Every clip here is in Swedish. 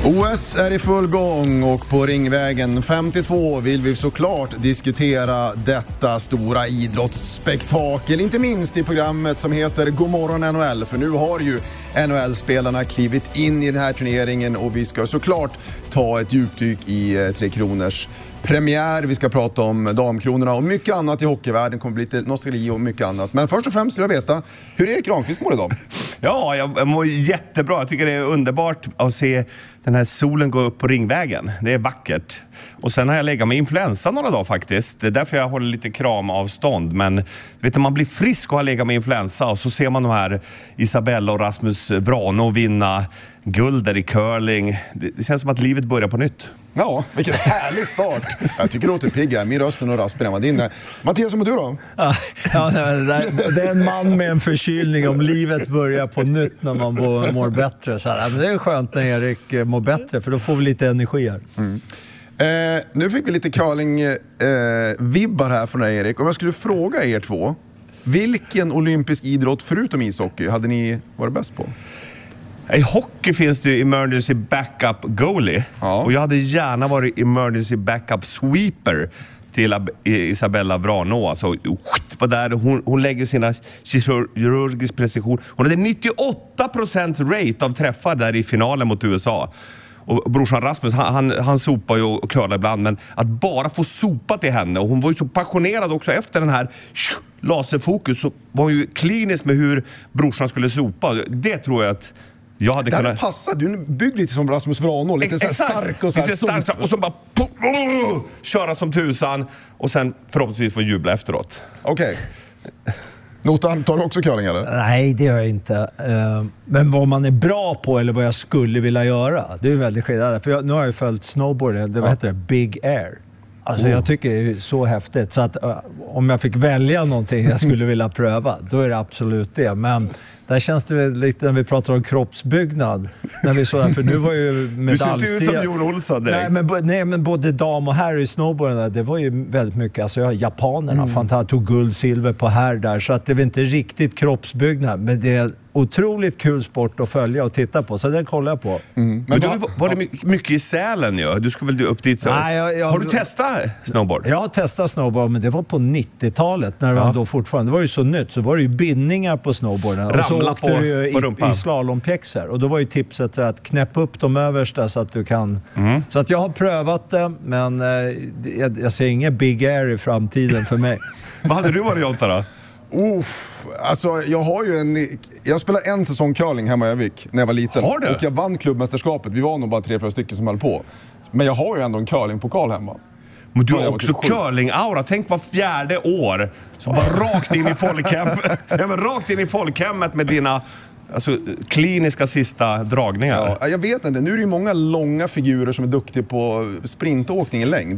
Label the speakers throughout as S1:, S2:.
S1: OS är i full gång och på Ringvägen 52 vill vi såklart diskutera detta stora idrottsspektakel. Inte minst i programmet som heter Godmorgon NHL, för nu har ju NHL-spelarna klivit in i den här turneringen och vi ska såklart ta ett djupdyk i Tre Kronors premiär. Vi ska prata om damkronorna och mycket annat i hockeyvärlden. Det kommer bli lite nostalgi och mycket annat. Men först och främst vill jag veta, hur Erik Granqvist mår idag?
S2: Ja, jag mår jättebra. Jag tycker det är underbart att se den här solen gå upp på Ringvägen. Det är vackert. Och sen har jag legat med influensa några dagar faktiskt. Det är därför jag håller lite kramavstånd. Men vet du, man blir frisk och har legat med influensa. Och så ser man de här Isabella och Rasmus Vrano vinna gulder i curling. Det känns som att livet börjar på nytt.
S1: Ja, vilken härlig start. Jag tycker det låter pigga. Min röst är nog raspig än vad din är. Mattias, som är du då?
S3: Ja, det är en man med en förkylning om livet börjar på nytt när man mår bättre. Så här. Men det är skönt när Erik mår bättre, för då får vi lite energi här.
S1: Nu fick vi lite curling-vibbar här från dig, Erik. Om jag skulle fråga er två, vilken olympisk idrott förutom ishockey hade ni varit bäst på?
S2: I hockey finns det emergency backup goalie. Ja. Och jag hade gärna varit emergency backup sweeper till Isabella Vrano. Alltså, där hon lägger sina kirurgisk precision. Hon hade 98% rate av träffar där i finalen mot USA. Och brorsan Rasmus, han sopar ju och curlar ibland. Men att bara få sopa till henne. Och hon var ju så passionerad också efter den här laserfokus. Så var hon ju klinisk med hur brorsan skulle sopa. Det tror jag att jag hade kunnat...
S1: Det passar, du bygger lite som Rasmus Vrano. Lite så stark och så här
S2: stark, och så bara köra som tusan. Och sen förhoppningsvis få jubla efteråt.
S1: Okej. Notan, tar du också curling eller?
S3: Nej, det gör jag inte. Men vad man är bra på eller vad jag skulle vilja göra, det är väldigt skillnad. För nu har jag följt snowboard, vad heter det? Big Air. Alltså jag tycker det är så häftigt. Så att om jag fick välja någonting jag skulle vilja pröva, då är det absolut det. Men där känns det lite när vi pratar om kroppsbyggnad. När vi så där, för nu var ju medaljsteg.
S2: Du ser inte ut som Jon Olsson direkt.
S3: Nej, men både dam och herr i snowboarden, det var ju väldigt mycket. Alltså japanerna fantastiskt, tog guld, silver på här där. Så att det var inte riktigt kroppsbyggnad. Men det är otroligt kul sport att följa och titta på. Så den kollar jag på.
S2: Men du var det mycket i Sälen ju? Du skulle väl upp dit?
S3: Nej,
S2: har du testat snowboard?
S3: Jag har testat snowboard, men det var på 90-talet när det var då fortfarande. Det var ju så nytt. Så var det ju bindningar på snowboarden. Och så åkte du ju i slalompjäxor. Och då var ju tipset att knäppa upp de översta så att du kan... Så att jag har prövat det, men jag ser ingen Big Air i framtiden för mig.
S2: Vad hade du varit Jonta då?
S1: Alltså jag spelade en säsong curling hemma i Övik när jag var liten.
S2: Har du?
S1: Och jag vann klubbmästerskapet. Vi var nog bara 3-4 stycken som höll på. Men jag har ju ändå en curlingpokal hemma.
S2: Men du har också curling-aura. Tänk var 4:e år så bara rakt in i rakt in i folkhemmet med dina kliniska sista dragningar.
S1: Ja, jag vet inte. Nu är det ju många långa figurer som är duktiga på sprintåkning i längd.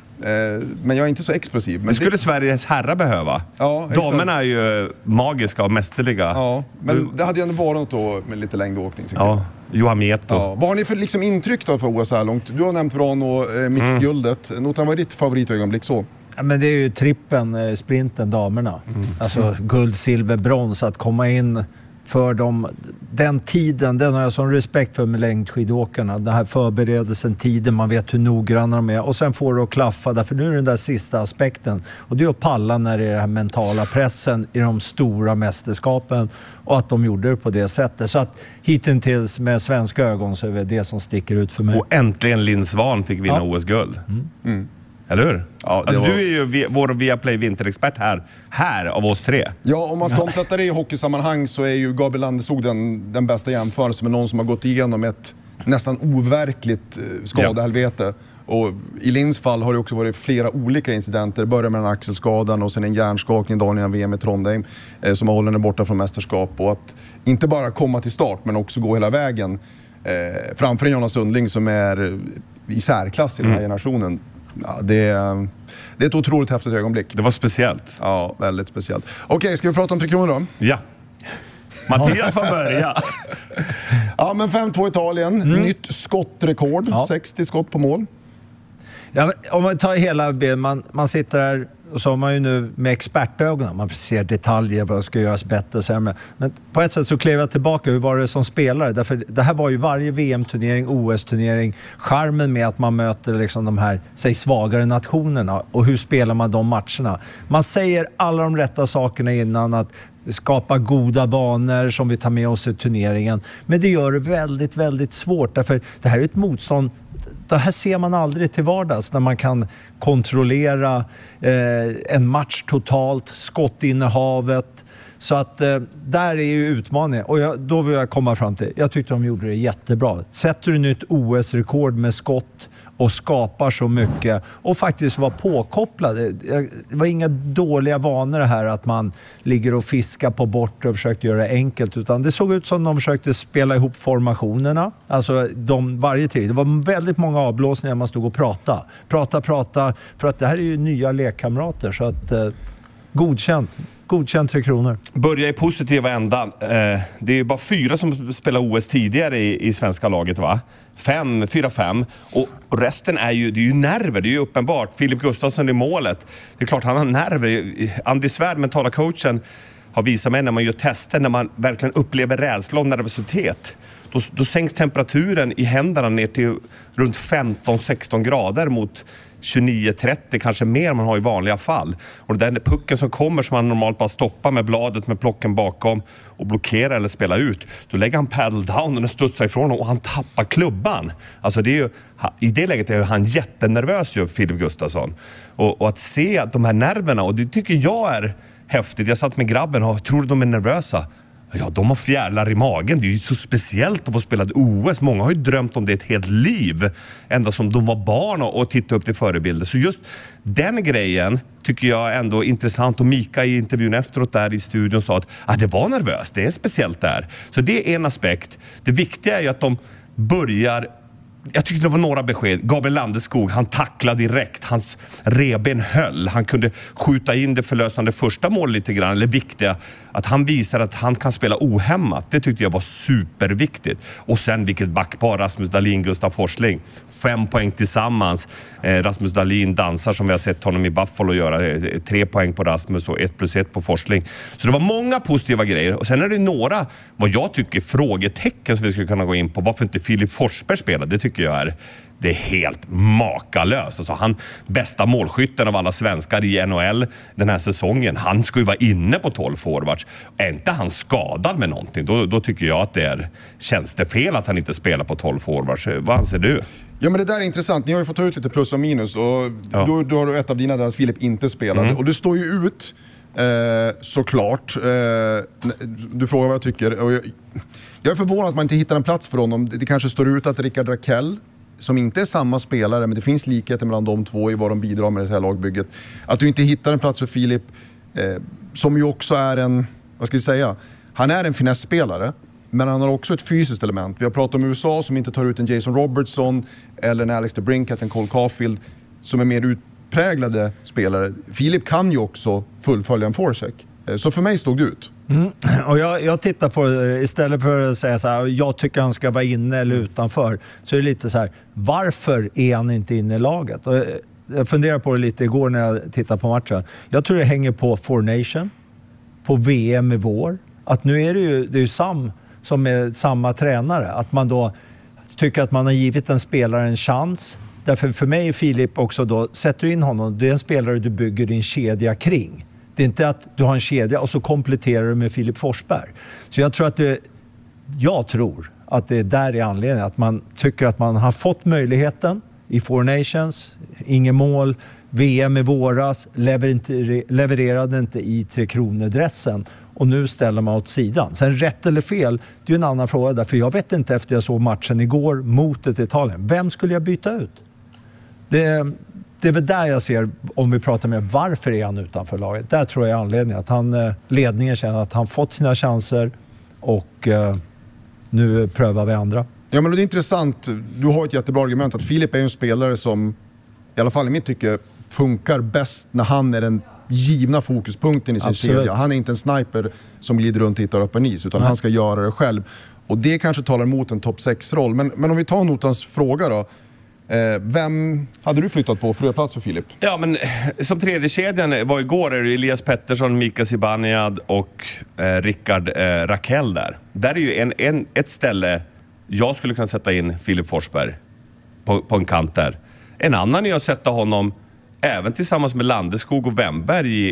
S1: Men jag är inte så explosiv. Men
S2: det skulle Sveriges herrar behöva.
S1: Ja,
S2: damerna är ju magiska och mästerliga.
S1: Ja, men det hade ju ändå varit något då med lite längdåkning.
S2: Ja, Johan Mieto.
S1: Ja. Vad har ni för intryck då för OS här långt? Du har nämnt Vrano, mixguldet. Notan, vad är ditt favoritögonblick så?
S3: Ja, men det är ju trippen, sprinten, damerna. Alltså guld, silver, brons. Att komma in för den tiden, den har jag sån respekt för med längdskidåkarna. Den här förberedelsen, tiden, man vet hur noggranna de är. Och sen får det att klaffa, därför nu är den där sista aspekten. Och det är att palla när det är den här mentala pressen i de stora mästerskapen. Och att de gjorde det på det sättet. Så att hittills med svenska ögon så är det det som sticker ut för mig.
S2: Och äntligen Linn Svan fick vinna OS-guld. Eller hur? Ja, du är ju vår Viaplay vinterexpert här av oss tre.
S1: Ja, om man ska omsätta det i hockeysammanhang så är ju Gabriel Landeskog den bästa jämförelsen med någon som har gått igenom ett nästan overkligt skadehelvete. Och i Linns fall har det också varit flera olika incidenter. Börjar med en axelskadan och sen en hjärnskakning dagen innan VM i Trondheim som har hållit henne borta från mästerskap. Och att inte bara komma till start men också gå hela vägen framför en Jonas Sundling som är i särklass i den här generationen. Ja, det är ett otroligt häftigt ögonblick.
S2: Det var speciellt.
S1: Ja, väldigt speciellt. Okej, ska vi prata om Tre Kronor då?
S2: Ja. Mattias får börja.
S1: Ja, men 5-2 Italien. Nytt skottrekord. 60 skott på mål.
S3: Ja, om man tar hela bilden, man sitter där Och så har man ju nu med expertögonen, man ser detaljer, vad ska göras bättre och sämre. Men på ett sätt så klev jag tillbaka, hur var det som spelare? Därför det här var ju varje VM-turnering, OS-turnering, charmen med att man möter liksom de här, säg, svagare nationerna, och hur spelar man de matcherna? Man säger alla de rätta sakerna innan, att skapa goda vanor som vi tar med oss i turneringen. Men det gör det väldigt, väldigt svårt, därför det här är ett motstånd. Det här ser man aldrig till vardags, när man kan kontrollera en match totalt, skottinnehavet. Så att där är ju utmaningen. Och då vill jag komma fram till, jag tyckte de gjorde det jättebra. Sätter du nytt OS-rekord med skott och skapar så mycket och faktiskt var påkopplade. Det var inga dåliga vanor här att man ligger och fiskar på bort och försökte göra det enkelt, utan det såg ut som de försökte spela ihop formationerna. Alltså varje tid. Det var väldigt många avblåsningar, man stod och prata, för att det här är ju nya lekkamrater, så att godkänt 3 kronor.
S2: Börja i positiva ändan. Det är ju bara 4 som spelar OS tidigare i svenska laget, va? 4-5. Och resten är ju, det är ju nerver, det är ju uppenbart. Filip Gustafsson i målet. Det är klart han har nerver. Andy Svärd, mentala coachen, har visat mig när man gör tester, när man verkligen upplever rädsla och nervositet. Då sänks temperaturen i händerna ner till runt 15-16 grader mot 29-30, kanske mer man har i vanliga fall. Och den där pucken som kommer, som man normalt bara stoppar med bladet med plocken bakom och blockerar eller spelar ut, då lägger han paddle down och den studsar ifrån och han tappar klubban. Alltså det är ju, i det läget är han jättenervös ju, Filip Gustafsson. Och att se de här nerverna, och det tycker jag är häftigt. Jag satt med grabben och tror de är nervösa. Ja, de har fjärilar i magen. Det är ju så speciellt att få spela OS. Många har ju drömt om det ett helt liv. Ända som de var barn och titta upp till förebilder. Så just den grejen tycker jag ändå är intressant. Och Mika i intervjun efteråt där i studion sa att det var nervöst. Det är speciellt där. Så det är en aspekt. Det viktiga är ju att de börjar... Jag tyckte det var några besked. Gabriel Landeskog, han tacklade direkt. Hans reben höll. Han kunde skjuta in det förlösande första mål lite grann. Eller viktiga. Att han visar att han kan spela ohämmat. Det tyckte jag var superviktigt. Och sen vilket backpar. Rasmus Dahlin, Gustav Forsling. 5 poäng tillsammans. Rasmus Dahlin dansar som vi har sett honom i Buffalo göra. 3 poäng på Rasmus och 1+1 på Forsling. Så det var många positiva grejer. Och sen är det några, vad jag tycker, frågetecken som vi skulle kunna gå in på. Varför inte Filip Forsberg spelar? Det tycker jag det är helt makalöst. Alltså han, bästa målskytten av alla svenskar i NHL den här säsongen, han skulle vara inne på 12 forwards. Är inte han skadad med någonting, då tycker jag att känns det fel att han inte spelar på 12 forwards. Vad anser du?
S1: Ja, men det där är intressant. Ni har ju fått ta ut lite plus och minus, och då har du ett av dina där att Filip inte spelade. Och det står ju ut såklart. Du frågar vad jag tycker. Och jag är förvånad att man inte hittar en plats för honom. Det kanske står ut att Rickard Rakell, som inte är samma spelare, men det finns likheter mellan de två i vad de bidrar med det här lagbygget. Att du inte hittar en plats för Filip, som ju också är en, vad ska jag säga, han är en finessspelare, men han har också ett fysiskt element. Vi har pratat om USA som inte tar ut en Jason Robertson eller en Alex DeBrincat, en Cole Caulfield, som är mer utpräglade spelare. Filip kan ju också fullfölja en forecheck. Så för mig stod det ut.
S3: Och jag tittar på det, istället för att säga så här, jag tycker han ska vara inne eller utanför, så är det lite så här, varför är han inte inne i laget? Och jag funderar på det lite igår när jag tittade på matchen. Jag tror det hänger på Four Nation, på VM i vår. Att nu är det är ju Sam som är samma tränare. Att man då tycker att man har givit en spelare en chans. Därför för mig är Filip också då, sätter du in honom, det är en spelare du bygger din kedja kring. Det är inte att du har en kedja och så kompletterar du med Filip Forsberg. Så jag tror att det är där i anledningen. Att man tycker att man har fått möjligheten i Four Nations, ingen mål, VM i våras, levererade inte i 3 kronor-dressen. Och nu ställer man åt sidan. Sen rätt eller fel, det är ju en annan fråga där. För jag vet inte efter jag såg matchen igår mot ett Italien. Vem skulle jag byta ut? Det är väl där jag ser, om vi pratar med varför är han utanför laget. Där tror jag är anledningen. Att ledningen känner att han fått sina chanser och nu prövar vi andra.
S1: Ja, men det är intressant. Du har ett jättebra argument att Filip är en spelare som, i alla fall i mitt tycke, funkar bäst när han är den givna fokuspunkten i sin kedja. Han är inte en sniper som glider runt och hittar öppen is, utan han ska göra det själv. Och det kanske talar emot en topp 6-roll. Men om vi tar Notans fråga då. Vem hade du flyttat på för plats för Filip?
S2: Ja, men som tredje kedjan var igår är det Elias Pettersson, Mika Zibanejad och Rickard Rakell där. Där är ju ett ställe jag skulle kunna sätta in Filip Forsberg på en kant där. En annan är att sätta honom även tillsammans med Landeskog och Wennberg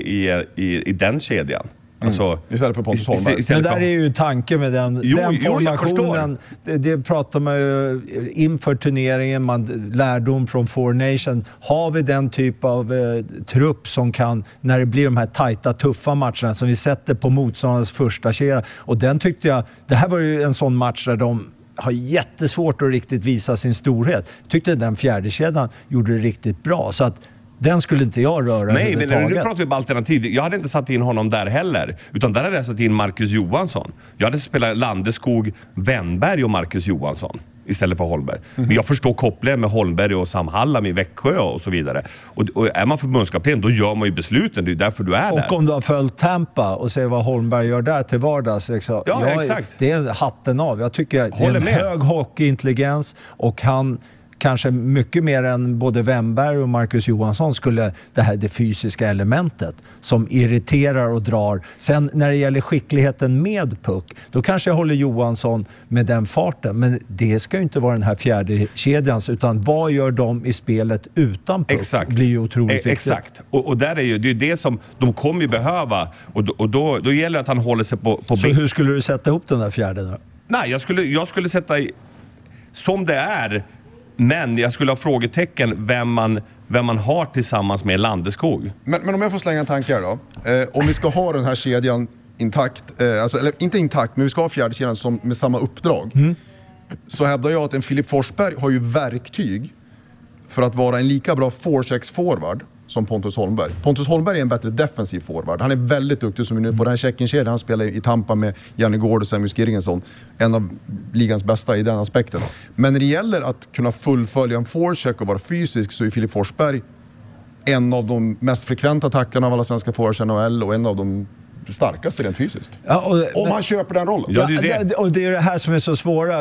S2: i den kedjan. Alltså,
S1: istället för Pontus Holmberg.
S3: Men där är ju tanken med den formationen. Det pratar man ju inför turneringen, lärdom från Four Nation. Har vi den typ av trupp som kan, när det blir de här tajta, tuffa matcherna som vi sätter på motståndarens första kedja. Och den tyckte jag, det här var ju en sån match där de har jättesvårt att riktigt visa sin storhet. Tyckte den fjärde kedjan gjorde det riktigt bra. Så att den skulle inte jag röra.
S2: Nej, men nu pratar vi bara alternativ. Jag hade inte satt in honom där heller. Utan där hade jag satt in Marcus Johansson. Jag hade spelat Landeskog, Wennberg och Marcus Johansson istället för Holmberg. Men jag förstår kopplingen med Holmberg och Sam Hallam i Växjö och så vidare. Och är man förbundskapten, då gör man ju besluten. Det är därför du är där.
S3: Och om du har följt Tampa och ser vad Holmberg gör där till vardags. Liksom,
S2: exakt.
S3: Det är hatten av. Jag tycker det är en hög hockeyintelligens och han kanske mycket mer än både Wennberg och Marcus Johansson skulle det fysiska elementet som irriterar och drar. Sen när det gäller skickligheten med puck, då kanske jag håller Johansson med den farten. Men det ska ju inte vara den här fjärde kedjans, utan vad gör de i spelet utan puck?
S2: Exakt.
S3: Blir ju otroligt viktigt.
S2: Exakt. Och där är ju det som de kommer ju behöva. Och då gäller det att han håller sig på
S3: Så hur skulle du sätta ihop den där fjärde då?
S2: Nej, jag skulle sätta som det är. Men jag skulle ha frågetecken vem man har tillsammans med Landeskog.
S1: Men om jag får slänga en tanke här då. Om vi ska ha den här kedjan intakt, eller inte intakt, men vi ska ha fjärde kedjan med samma uppdrag. Så hävdar jag att en Filip Forsberg har ju verktyg för att vara en lika bra forechecksforward som Pontus Holmberg. Pontus Holmberg är en bättre defensiv forward. Han är väldigt duktig som är nu på den här check-in-kedjan. Han spelar i Tampa med Janne Gård och Samuel Skirgensson. En av ligans bästa i den aspekten. Men när det gäller att kunna fullfölja en forecheck och vara fysisk, så är Filip Forsberg en av de mest frekventa tacklarna av alla svenska forwards i NHL och en av de starkaste rent fysiskt.
S3: Ja,
S1: om han köper den rollen.
S2: Ja, det är det.
S3: Och det är det här som är så svåra.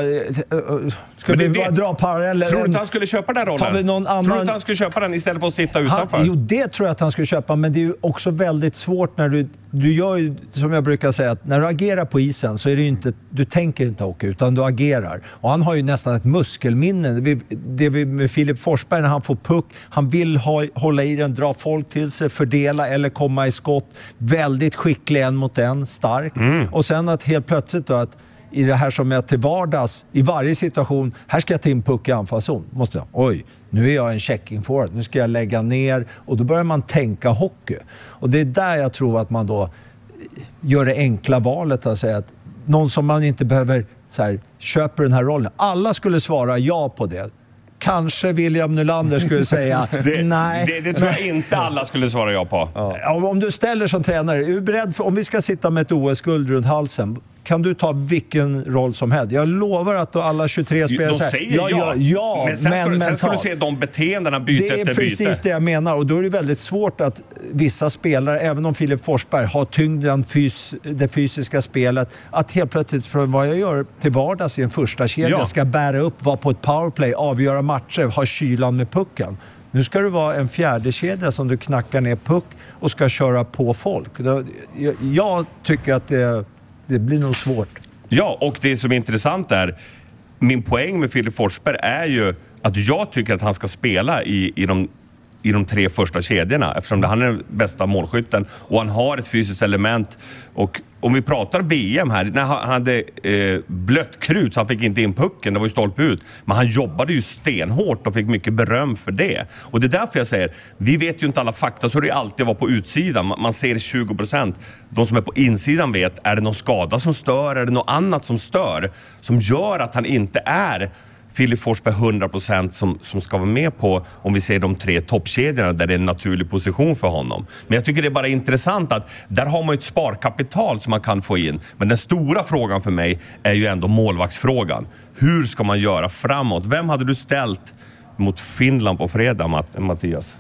S3: Ska vi bara dra paralleller?
S2: Tror du inte han skulle köpa den rollen? Tror du inte han skulle köpa den istället för att sitta utanför?
S3: Jo, det tror jag att han skulle köpa. Men det är ju också väldigt svårt när du gör ju, som jag brukar säga, att när du agerar på isen så är det ju inte, du tänker inte hockey utan du agerar. Och han har ju nästan ett muskelminne. Det med Filip Forsberg när han får puck, han vill hålla i den, dra folk till sig, fördela eller komma i skott. Väldigt skicklig en mot en, stark. Och sen att helt plötsligt då att i det här som är till vardags, i varje situation, här ska jag ta in puck i anfallszon. Måste jag, oj, nu är jag en checking forward, nu ska jag lägga ner. Och då börjar man tänka hockey. Och det är där jag tror att man då gör det enkla valet att säga att någon som man inte behöver så här, köper den här rollen. Alla skulle svara ja på det. Kanske William Nylander skulle säga nej.
S2: Det tror jag inte alla skulle svara ja på.
S3: Ja, om du ställer som tränare, är du beredd för, om vi ska sitta med ett OS-guld runt halsen, kan du ta vilken roll som helst? Jag lovar att då alla 23 spelare
S2: de säger ja. Men sen ska du se de beteendena byte efter byte.
S3: Det är precis det jag menar. Och då är det väldigt svårt att vissa spelare, även om Filip Forsberg har tyngden det fysiska spelet, att helt plötsligt från vad jag gör till vardags i en första kedja ska bära upp, vara på ett powerplay, avgöra matcher, ha kylan med pucken. Nu ska det vara en fjärde kedja som du knackar ner puck och ska köra på folk. Jag tycker att det blir nog svårt. Ja, och det som är intressant är, min poäng med Filip Forsberg är ju att jag tycker att han ska spela i de tre första kedjorna, eftersom han är den bästa målskytten och han har ett fysiskt element. Och om vi pratar VM här, när han hade blött krut så han fick inte in pucken, det var ju stolpe ut. Men han jobbade ju stenhårt och fick mycket beröm för det. Och det är därför jag säger, vi vet ju inte alla fakta, så det alltid var på utsidan. Man ser 20%. De som är på insidan vet, är det någon skada som stör, är det något annat som stör, som gör att han inte är Filip Forsberg 100% som ska vara med på, om vi ser de tre toppkedjorna där det är en naturlig position för honom. Men jag tycker det är bara intressant att där har man ju ett sparkapital som man kan få in. Men den stora frågan för mig är ju ändå målvaktsfrågan. Hur ska man göra framåt? Vem hade du ställt mot Finland på fredag, Mattias?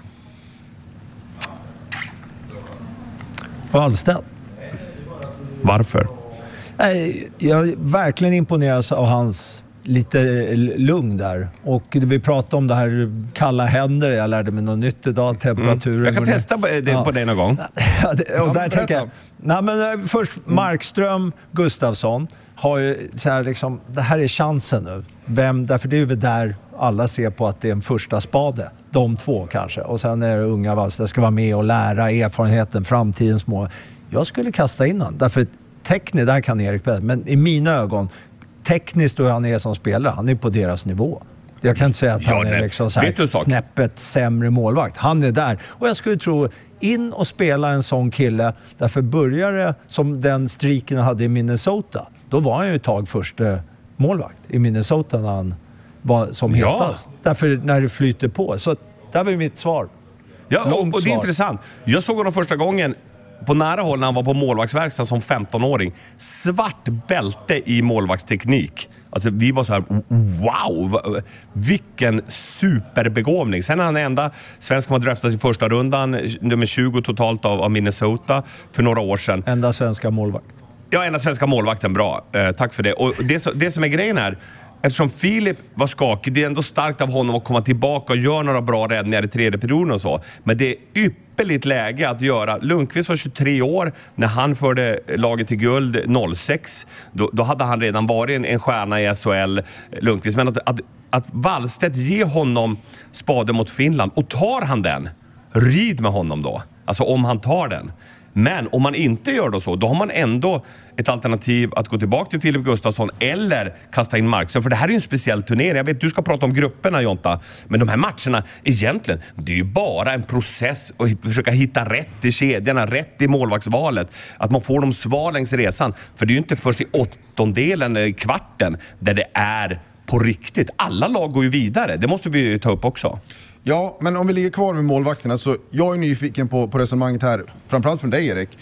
S3: Wallstedt. Varför? Jag är verkligen imponerad av hans lite lugn där. Och vi pratade om det här kalla händer. Jag lärde mig något nytt idag. Temperaturen.
S2: Jag kan testa det på dig någon gång.
S3: Och där tänker jag... Nej, men först Markström, Gustafsson har ju så här liksom, det här är chansen nu. Därför det är ju där alla ser på att det är en första spade. De två kanske. Och sen är det unga Wallstedt ska vara med och lära erfarenheten, framtidens mål. Jag skulle kasta in han. Därför tekniskt, där kan Erik bättre. Men i mina ögon, tekniskt då han är som spelare, han är på deras nivå. Jag kan inte säga att han är liksom så här snäppet sämre målvakt. Han är där. Och jag skulle tro, in och spela en sån kille, därför börjar det som den streaken hade i Minnesota. Då var han ju ett tag första målvakt i Minnesota när han var som hetast. Därför när det flyter på. Så där var mitt svar.
S2: Ja, och det är intressant. Jag såg honom första gången på nära håll när han var på målvaktsverkstad som 15-åring. Svart bälte i målvaktsteknik. Alltså vi var så här, wow, vilken superbegåvning. Sen är han enda svensk som har draftats i första rundan, nummer 20 totalt av Minnesota för några år sedan.
S3: Enda svenska målvakt.
S2: Ja, enda svenska målvakten, bra. Tack för det. Och det som är grejen här, eftersom Filip var skakig, det är ändå starkt av honom att komma tillbaka och göra några bra räddningar i tredje perioden och så. Men det är ypperligt läge att göra. Lundqvist var 23 år när han förde laget till guld 06. Då hade han redan varit en stjärna i SHL, Lundqvist. Men att Wallstedt ger honom spaden mot Finland, och tar han den, rid med honom då. Alltså om han tar den. Men om man inte gör då har man ändå ett alternativ att gå tillbaka till Filip Gustafsson eller kasta in Markström. För det här är ju en speciell turnering. Jag vet, du ska prata om grupperna, Jonta. Men de här matcherna, egentligen, det är ju bara en process att försöka hitta rätt i kedjorna, rätt i målvaktsvalet. Att man får dem svar längs resan. För det är ju inte först i 8:ondelen, kvarten, där det är på riktigt. Alla lag går ju vidare. Det måste vi ju ta upp också.
S1: Ja, men om vi ligger kvar med målvakterna, så jag är nyfiken på resonemanget här, framförallt från dig, Erik.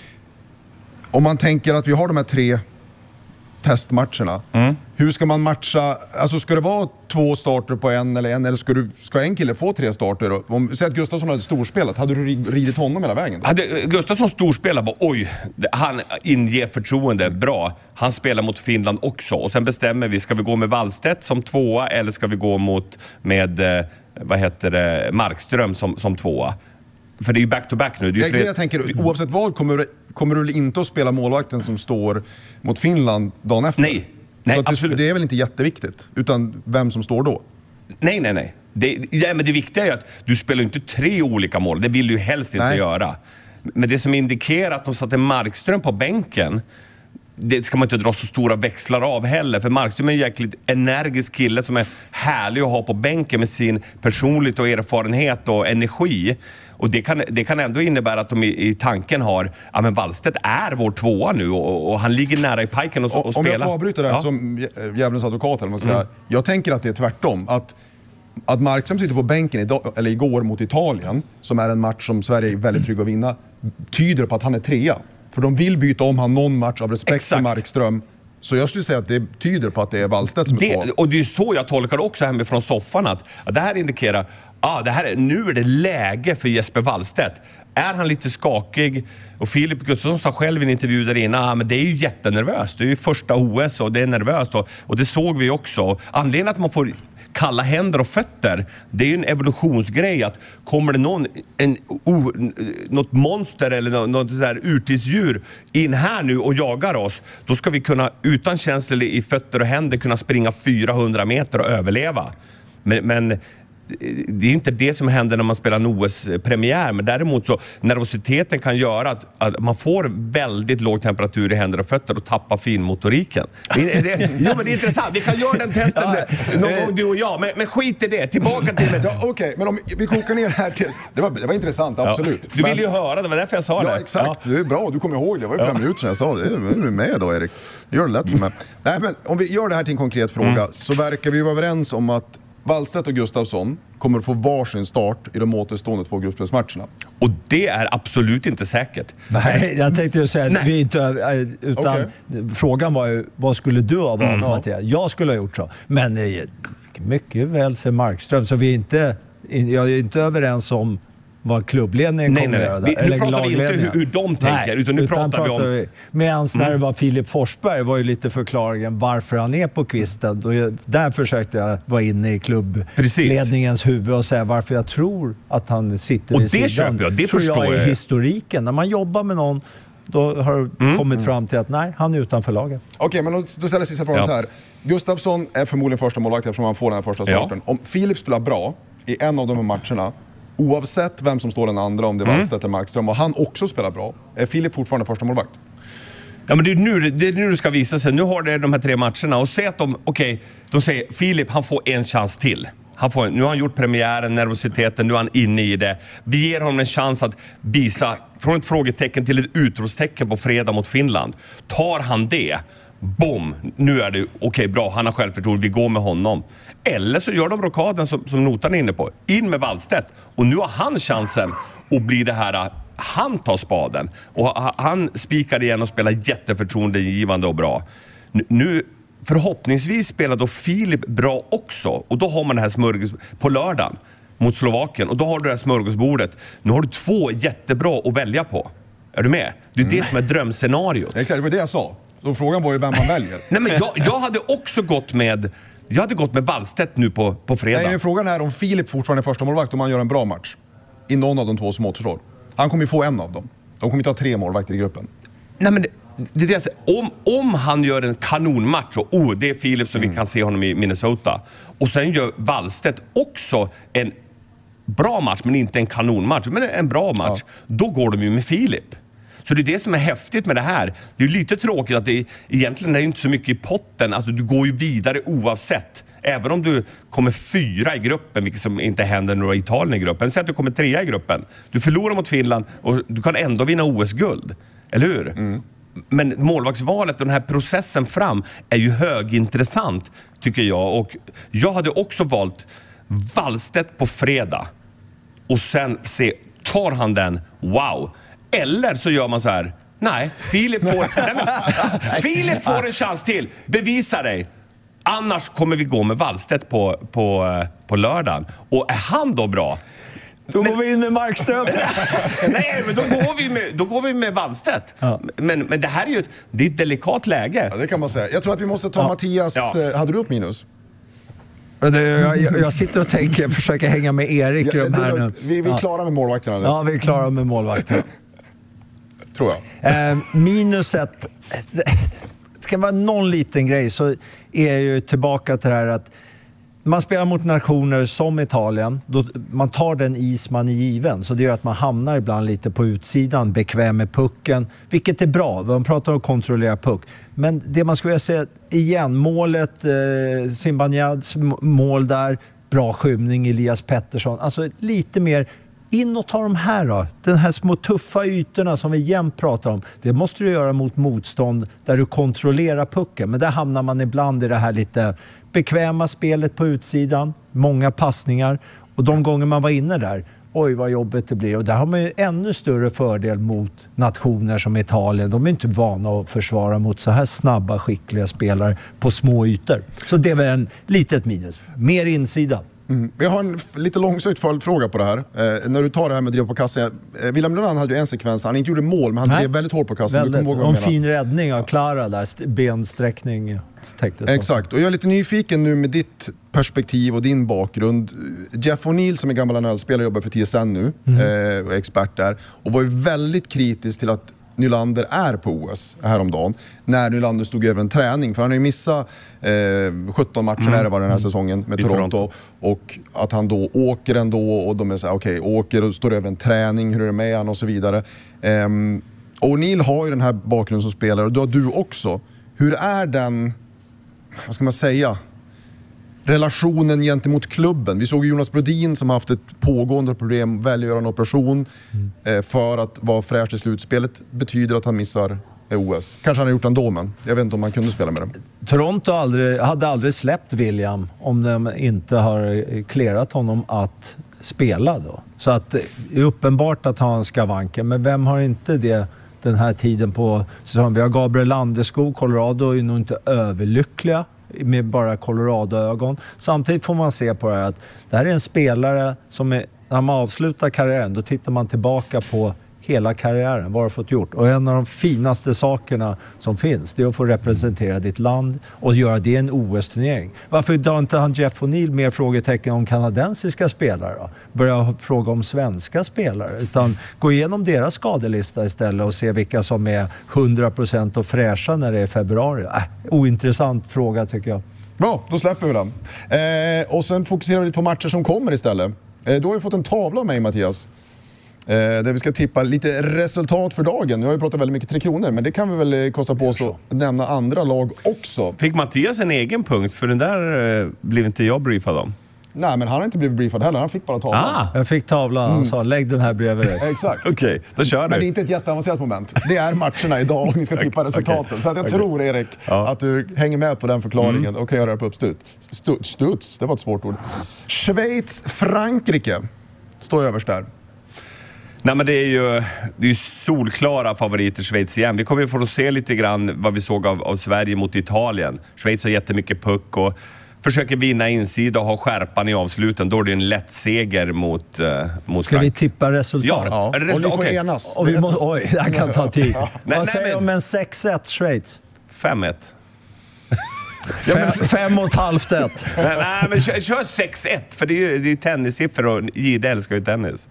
S1: Om man tänker att vi har de här 3 testmatcherna, hur ska man matcha? Alltså ska det vara 2 starter på en eller ska en kille få 3 starter? Om vi säger att Gustafsson hade storspelat, hade du ridit honom hela vägen?
S2: Hade Gustafsson storspelat, bara oj, han inger förtroende, bra. Han spelar mot Finland också, och sen bestämmer vi, ska vi gå med Wallstedt som 2:a eller ska vi gå med Markström som 2:a? För det är ju back-to-back nu. Det
S1: jag tänker, oavsett vad kommer du inte att spela målvakten som står mot Finland dagen efter?
S2: Nej, absolut.
S1: Det är väl inte jätteviktigt, utan vem som står då?
S2: Nej. Men det viktiga är att du spelar inte 3 olika mål. Det vill du ju helst inte göra. Men det som indikerar att de satte Markström på bänken, det ska man inte dra så stora växlar av heller. För Markström är en jäkligt energisk kille som är härlig att ha på bänken med sin personlighet och erfarenhet och energi. Och det kan ändå innebära att de i tanken har, ja men Wallstedt är vår 2:a nu och han ligger nära i piken och spelar.
S1: Om jag får avbryta det här som djävulens advokat, eller vad ska säga. Jag tänker att det är tvärtom. Att Markström sitter på bänken igår mot Italien, som är en match som Sverige är väldigt trygg att vinna, tyder på att han är 3:a. För de vill byta om han någon match av respekt för Markström. Så jag skulle säga att det tyder på att det är Wallstedt som är 2:a.
S2: Och det är så jag tolkar det också hemifrån soffan, att det här indikerar nu är det läge för Jesper Wallstedt. Är han lite skakig, och Filip Gustafsson sa själv i en intervju där innan, men det är ju jättenervöst. Det är ju första OS och det är nervöst. Och det såg vi också. Anledningen att man får kalla händer och fötter, det är ju en evolutionsgrej. Att kommer det något monster eller något där urtidsdjur in här nu och jagar oss, då ska vi kunna utan känslor i fötter och händer kunna springa 400 meter och överleva. Men det är inte det som händer när man spelar en OS-premiär, men däremot så nervositeten kan göra att man får väldigt låg temperatur i händer och fötter och tappar finmotoriken. Men det är intressant. Vi kan göra den testen någon gång, du och jag, men skit i det. Tillbaka till det.
S1: Okej, men om vi kokar ner här till... Det var intressant, absolut.
S2: Du ville ju höra, det var därför jag sa det.
S1: Ja, exakt. Det är bra, du kommer ihåg det. Det var ju 5 minuter sedan jag sa det. Är du med då, Erik? Det gör det lätt för mig. Nej, men om vi gör det här till en konkret fråga, så verkar vi vara överens om att Wallstedt och Gustafsson kommer att få varsin start i de återstående 2 gruppspelsmatcherna.
S2: Och det är absolut inte säkert.
S3: Nej, jag tänkte ju säga att vi inte... Utan frågan var ju, vad skulle du ha valt, Mattias? Jag skulle ha gjort så. Men mycket väl ser Markström. Så jag är inte överens om vad klubbledningen kommer att göra där.
S2: Nu pratar vi inte hur de tänker, utan nu pratar vi om...
S3: Medan när det var Filip Forsberg var ju lite förklaringen varför han är på kvisten. Där försökte jag vara inne i klubbledningens huvud och säga varför jag tror att han sitter vid sidan.
S2: Och det köper jag, det
S3: tror
S2: förstår jag.
S3: I historiken. När man jobbar med någon, då har det kommit fram till att nej, han är utanför laget.
S1: Okej, men då ställer jag sista frågan så här. Gustafsson är förmodligen första målvakt eftersom han får den här första starten. Om Filip spelar bra i en av de här matcherna, oavsett vem som står den andra, om det är Wallstedt eller Markström, och han också spelar bra, är Filip fortfarande första målvakt?
S2: Ja, men det är nu det ska visa sig. Nu har det de här 3 matcherna och se att de säger Filip, han får en chans till. Nu har han gjort premiären, nervositeten, nu är han inne i det. Vi ger honom en chans att visa från ett frågetecken till ett utropstecken på fredag mot Finland. Tar han det, bom, nu är det okej, bra, han har självförtroende, vi går med honom. Eller så gör de rockaden som Notan är inne på. In med Wallstedt. Och nu har han chansen att bli det här, han tar spaden. Och han spikar igen och spelar jätteförtroendegivande och bra. Nu förhoppningsvis spelar då Filip bra också. Och då har man det här på lördagen mot Slovakien. Och då har du det här smörgåsbordet. Nu har du 2 jättebra att välja på. Är du med? Det är det som är drömscenariot.
S1: Exakt, det var det jag sa. Och frågan var ju vem man väljer.
S2: Nej, men jag hade också gått med Wallstedt nu på fredag.
S1: Nej, men frågan är om Filip fortfarande är första målvakt om han gör en bra match i någon av de 2 som återstår. Han kommer ju få en av dem. De kommer inte ha 3 målvakter i gruppen.
S2: Nej, men det är det jag säger. Om han gör en kanonmatch och det är Filip som vi kan se honom i Minnesota. Och sen gör Wallstedt också en bra match, men inte en kanonmatch, men en bra match. Ja. Då går de ju med Filip. Så det är det som är häftigt med det här. Det är ju lite tråkigt att det egentligen är inte så mycket i potten. Alltså du går ju vidare oavsett. Även om du kommer 4 i gruppen, vilket som inte händer när du har Italien i gruppen. Säg att du kommer 3 i gruppen. Du förlorar mot Finland och du kan ändå vinna OS-guld. Eller hur? Men målvaktsvalet och den här processen fram är ju högintressant, tycker jag. Och jag hade också valt Wallstedt på fredag. Och sen tar han den, wow. Eller så gör man så här, nej, Filip får en chans till. Bevisa dig. Annars kommer vi gå med Wallstedt på lördagen. Och är han då bra?
S3: Då går vi in med Markström.
S2: Nej, men då går vi med Wallstedt. Ja. Men det här är ju det är ett delikat läge.
S1: Ja, det kan man säga. Jag tror att vi måste ta Mattias. Ja. Hade du upp minus?
S3: Jag sitter och tänker, försöker hänga med Erik i de här nu.
S1: Vi är klara med målvakterna nu.
S3: Ja, vi är klara med målvakterna.
S1: Tror jag.
S3: Minuset, det ska vara någon liten grej, så är jag ju tillbaka till det här att man spelar mot nationer som Italien, då man tar den is man är given, så det gör att man hamnar ibland lite på utsidan, bekväm med pucken, vilket är bra. Man pratar om att kontrollera puck. Men det man skulle vilja säga igen, målet, Zibanejad mål där, bra skymning, Elias Pettersson, alltså lite mer in och ta de här då. Den här små tuffa ytorna som vi jämt pratar om. Det måste du göra mot motstånd där du kontrollerar pucken. Men där hamnar man ibland i det här lite bekväma spelet på utsidan. Många passningar. Och de gånger man var inne där, oj vad jobbigt det blir. Och där har man ju ännu större fördel mot nationer som Italien. De är inte vana att försvara mot så här snabba, skickliga spelare på små ytor. Så det är väl en litet minus. Mer insida.
S1: Jag har en lite långsökt följdfråga på det här. När du tar det här med driva på kassen. William Lundin hade ju en sekvens, han inte gjorde mål, men han drev väldigt hårt på kassen.
S3: Väldigt. En fin räddning av Klara där, bensträckning.
S1: Exakt, och jag är lite nyfiken nu med ditt perspektiv och din bakgrund. Jeff O'Neill som är gammal NHL-spelare jobbar för TSN nu, och expert där. Och var ju väldigt kritisk till att Nylander är på OS häromdagen. När Nylander stod över en träning. För han har ju missat 17 matcher när det var den här säsongen med Toronto. Och att han då åker ändå och de är så här, okej, åker och står över en träning, hur är det med han och så vidare. O'Neill har ju den här bakgrunden som spelare och då har du också. Hur är den, vad ska man säga, relationen gentemot klubben? Vi såg Jonas Brodin som haft ett pågående problem, väljer att göra en operation för att vara fräsch i slutspelet. Betyder att han missar OS. Kanske han har gjort ändå, men jag vet inte om han kunde spela med dem.
S3: Toronto hade aldrig släppt William om de inte har klerat honom att spela då. Så att det är uppenbart att han ska vanka, men vem har inte det den här tiden på säsongen? Vi har Gabriel Landeskog, Colorado är nog inte överlyckliga med bara Colorado-ögon. Samtidigt får man se på det här att det här är en spelare som är när man avslutar karriären, då tittar man tillbaka på hela karriären, vad du har fått gjort. Och en av de finaste sakerna som finns, det är att få representera ditt land och göra det i en OS-turnering. Varför drar inte han Jeff O'Neill mer frågetecken om kanadensiska spelare då? Börja fråga om svenska spelare, utan gå igenom deras skadelista istället och se vilka som är 100% och fräscha när det är februari. Ointressant fråga tycker jag.
S1: Bra, då släpper vi den. Och sen fokuserar vi på matcher som kommer istället. Du har ju fått en tavla av mig, Mattias. Där vi ska tippa lite resultat för dagen. Nu har vi pratat väldigt mycket 3 kronor, men det kan vi väl kosta på oss att nämna andra lag också.
S2: Fick Mattias en egen punkt? För den där blev inte jag briefad om.
S1: Nej, men han har inte blivit briefad heller. Han fick bara tavlan.
S3: Jag fick tavlan. Han sa, lägg den här bredvid dig.
S1: Exakt.
S2: Okej, då kör du.
S1: Men det är inte ett jätteavancerat moment. Det är matcherna idag och ni ska tippa resultaten. Så att jag tror, Erik, att du hänger med på den förklaringen och kan göra det på uppstuds. Det var ett svårt ord. Schweiz-Frankrike står överst där.
S2: Nej, men det är ju solklara favoriter Schweiz igen. Vi kommer ju få se lite grann vad vi såg av Sverige mot Italien. Schweiz har jättemycket puck och försöker vinna insida och ha skärpan i avsluten. Då är det en lätt seger mot
S3: Ska vi tippa resultat?
S1: Ja. Och ni får enas.
S3: Och oj, det kan ta tid. Vad säger du om en 6-1 Schweiz?
S2: 5-1.
S3: 5,5-1.
S2: Nej, men kör 6-1. För det är ju tennissiffror och Gide älskar ju tennis.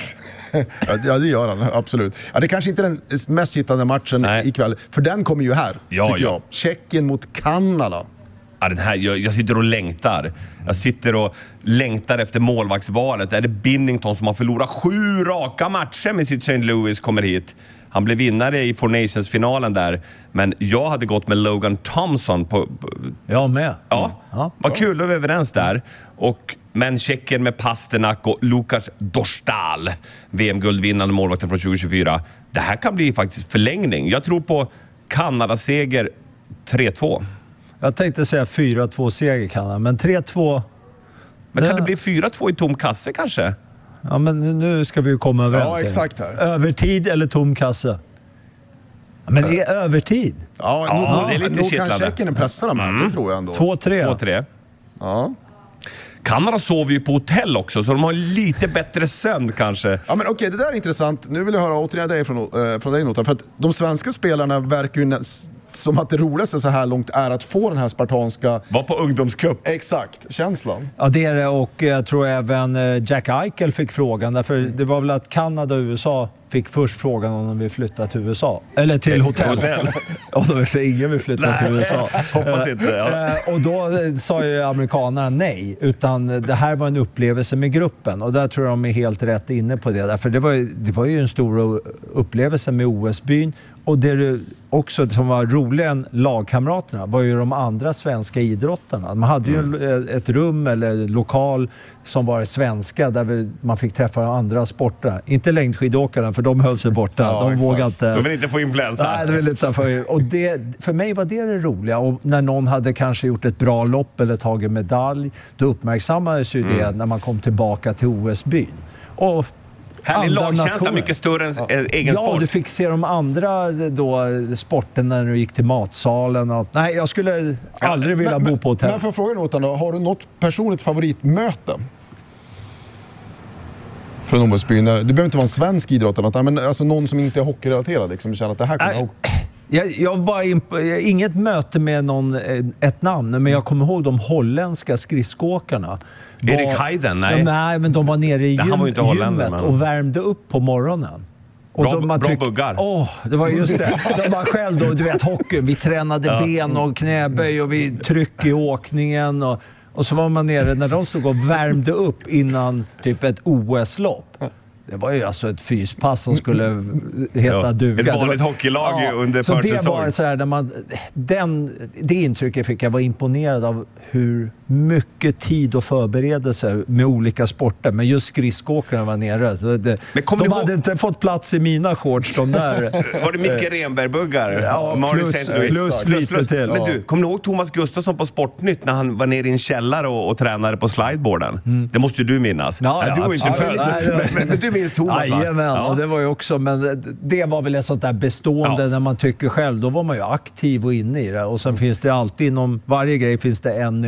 S1: Ja, det gör han, absolut. Ja, det kanske inte är den mest hittande matchen ikväll. För den kommer ju här, tycker jag. Tjeckien mot Kanada.
S2: Ja, den här, jag sitter och längtar. Jag sitter och längtar efter målvaktsvalet. Är det Binnington som har förlorat 7 raka matcher med sitt St. Louis kommer hit. Han blev vinnare i Four Nations-finalen där. Men jag hade gått med Logan Thompson på...
S3: Jag med.
S2: Ja, vad kul, då är vi överens där. Men Tjeckien med Pasternak och Lukas Dostal, VM-guldvinnande målvakten från 2024. Det här kan bli faktiskt förlängning. Jag tror på Kanada-seger 3-2.
S3: Jag tänkte säga 4-2-seger Kanada, men 3-2...
S2: Men kan det bli 4-2 i tom kasse kanske?
S3: Ja, men nu ska vi ju komma överens.
S1: Ja, exakt här.
S3: Övertid eller tom kasse? Men det är övertid.
S1: Ja,
S2: det är lite kittlande.
S1: Nog kan Tjeckien pressa dem här, det tror jag ändå.
S3: 2-3.
S1: Ja.
S2: Kanada sover ju på hotell också, så de har lite bättre sömn kanske.
S1: Ja, men okej, det där är intressant. Nu vill jag höra återigen dig från dig, Nota. För att de svenska spelarna verkar ju som att det roligaste så här långt är att få den här spartanska...
S2: Var på ungdomscup.
S1: Exakt, känslan.
S3: Ja, det är det, och jag tror även Jack Eichel fick frågan. Därför det var väl att Kanada och USA fick först frågan om de vill flytta till USA. Eller till hotell. Och då var ingen vill flytta till USA.
S2: Hoppas inte. Ja.
S3: Och då sa ju amerikanerna nej. Utan det här var en upplevelse med gruppen. Och där tror jag de är helt rätt inne på det. Därför det var ju en stor upplevelse med OS-byn. Och det också som var roligare än lagkamraterna var ju de andra svenska idrottarna. Man hade ju ett rum eller lokal som var svenska där man fick träffa andra sporter. Inte längdskidåkarna, för de höll sig borta. De vågade inte.
S2: De vill inte få influensa.
S3: Nej, de vill inte få. Och för mig var det roliga. Och när någon hade kanske gjort ett bra lopp eller tagit medalj, då uppmärksammades ju det när man kom tillbaka till OS-byn. Och
S2: här är lagkänsla mycket större än egen sport.
S3: Ja, du fick se de andra sporten när du gick till matsalen. Nej, jag skulle aldrig vilja bo på hotell.
S1: Men för att fråga något då, har du något personligt favoritmöte? Från OS-byn. Det behöver inte vara en svensk idrott eller något, men alltså någon som inte är hockeyrelaterad. Liksom, känner att det här kommer
S3: jag bara inget möte med ett namn, men jag kommer ihåg de holländska skridskåkarna.
S2: Erik Heiden?
S3: Nej, men de var nere i gymmet och värmde upp på morgonen. Och
S2: bra buggar.
S3: Det var just det. De var själv då, du vet, hockey. Vi tränade ben och knäböj och vi tryck i åkningen. Och så var man nere när de stod och värmde upp innan typ ett OS-lopp. Det var ju alltså ett fyspass som skulle heta duga.
S2: Ett vanligt hockeylag under försäsong.
S3: Så det var sådär, det intrycket fick jag vara imponerad av hur mycket tid och förberedelser med olika sporter. Men just skridskåkarna var nere. Så de hade inte fått plats i mina shorts, de där.
S2: Var det Micke Renberg-buggar?
S3: Ja, plus lite till.
S2: Men du, kommer du ihåg Thomas Gustafsson på Sportnytt när han var nere i en källare och tränade på slideboarden? Det måste ju du minnas.
S3: Ja,
S2: du var inte född. Men du minns Thomas, va?
S3: Jajamän, och det var ju också, men det var väl ett sånt där bestående när man tycker själv, då var man ju aktiv och inne i det. Och sen finns det alltid inom varje grej finns det en nivå till.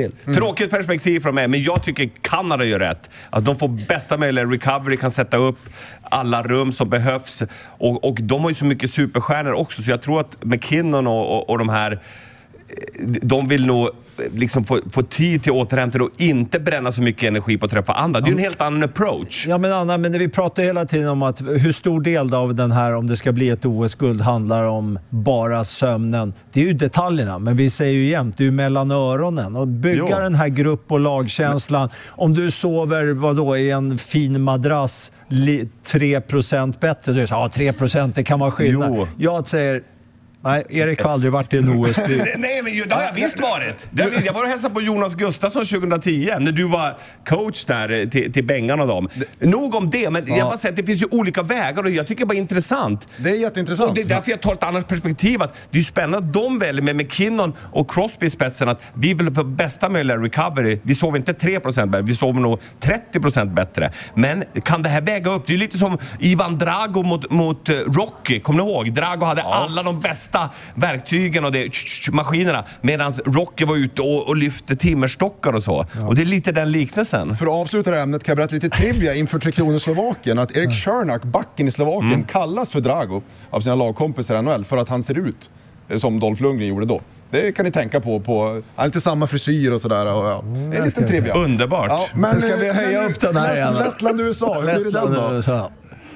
S3: till.
S2: Tråkigt perspektiv från mig, men jag tycker Kanada gör rätt. Att de får bästa möjliga recovery, kan sätta upp alla rum som behövs. Och de har ju så mycket superstjärnor också, så jag tror att McKinnon och de här, de vill nog liksom få tid till återhämtning och inte bränna så mycket energi på att träffa andra. Det är ju en helt annan approach.
S3: Ja, men Anna, men vi pratar hela tiden om att hur stor del av den här, om det ska bli ett OS-guld, handlar om bara sömnen. Det är ju detaljerna, men vi säger ju jämt, det är ju mellan öronen. Och bygga den här grupp- och lagkänslan. Om du sover, i en fin madrass 3% bättre, du säger, 3% det kan vara skillnad.
S2: Jo.
S3: Jag säger, nej, Erik har aldrig varit i en OS-by.
S2: Nej, men det har jag visst varit. Jag var och hälsade på Jonas Gustafsson 2010 när du var coach där till Bengan och dem. Nog om det, men jag bara säger att det finns ju olika vägar och jag tycker det bara är intressant.
S1: Det är jätteintressant.
S2: Och det är därför jag tar ett annat perspektiv. Att det är ju spännande att de väljer med McKinnon och Crosby i spetsen att vi vill få bästa möjliga recovery. Vi sover inte 3% bättre, vi sover nog 30% bättre. Men kan det här väga upp? Det är ju lite som Ivan Drago mot Rocky. Kommer ni ihåg? Drago hade alla de bästa verktygen och maskinerna, medan Rocky var ute och lyfte timmerstockar och så. Och det är lite den liknelsen.
S1: För att avsluta det här ämnet kan jag berätta lite trivia inför Tre Kronor Slovakien, att Erik Cernak, backen i Slovakien, kallas för Drago av sina lagkompisar i NHL för att han ser ut som Dolph Lundgren gjorde då. Det kan ni tänka på. Han har lite samma frisyr och sådär. Det är en liten trivia.
S2: Underbart.
S1: Ja, men
S3: ska vi höja upp den här igen?
S1: Lettland, USA. Hur blir det den då?
S3: USA.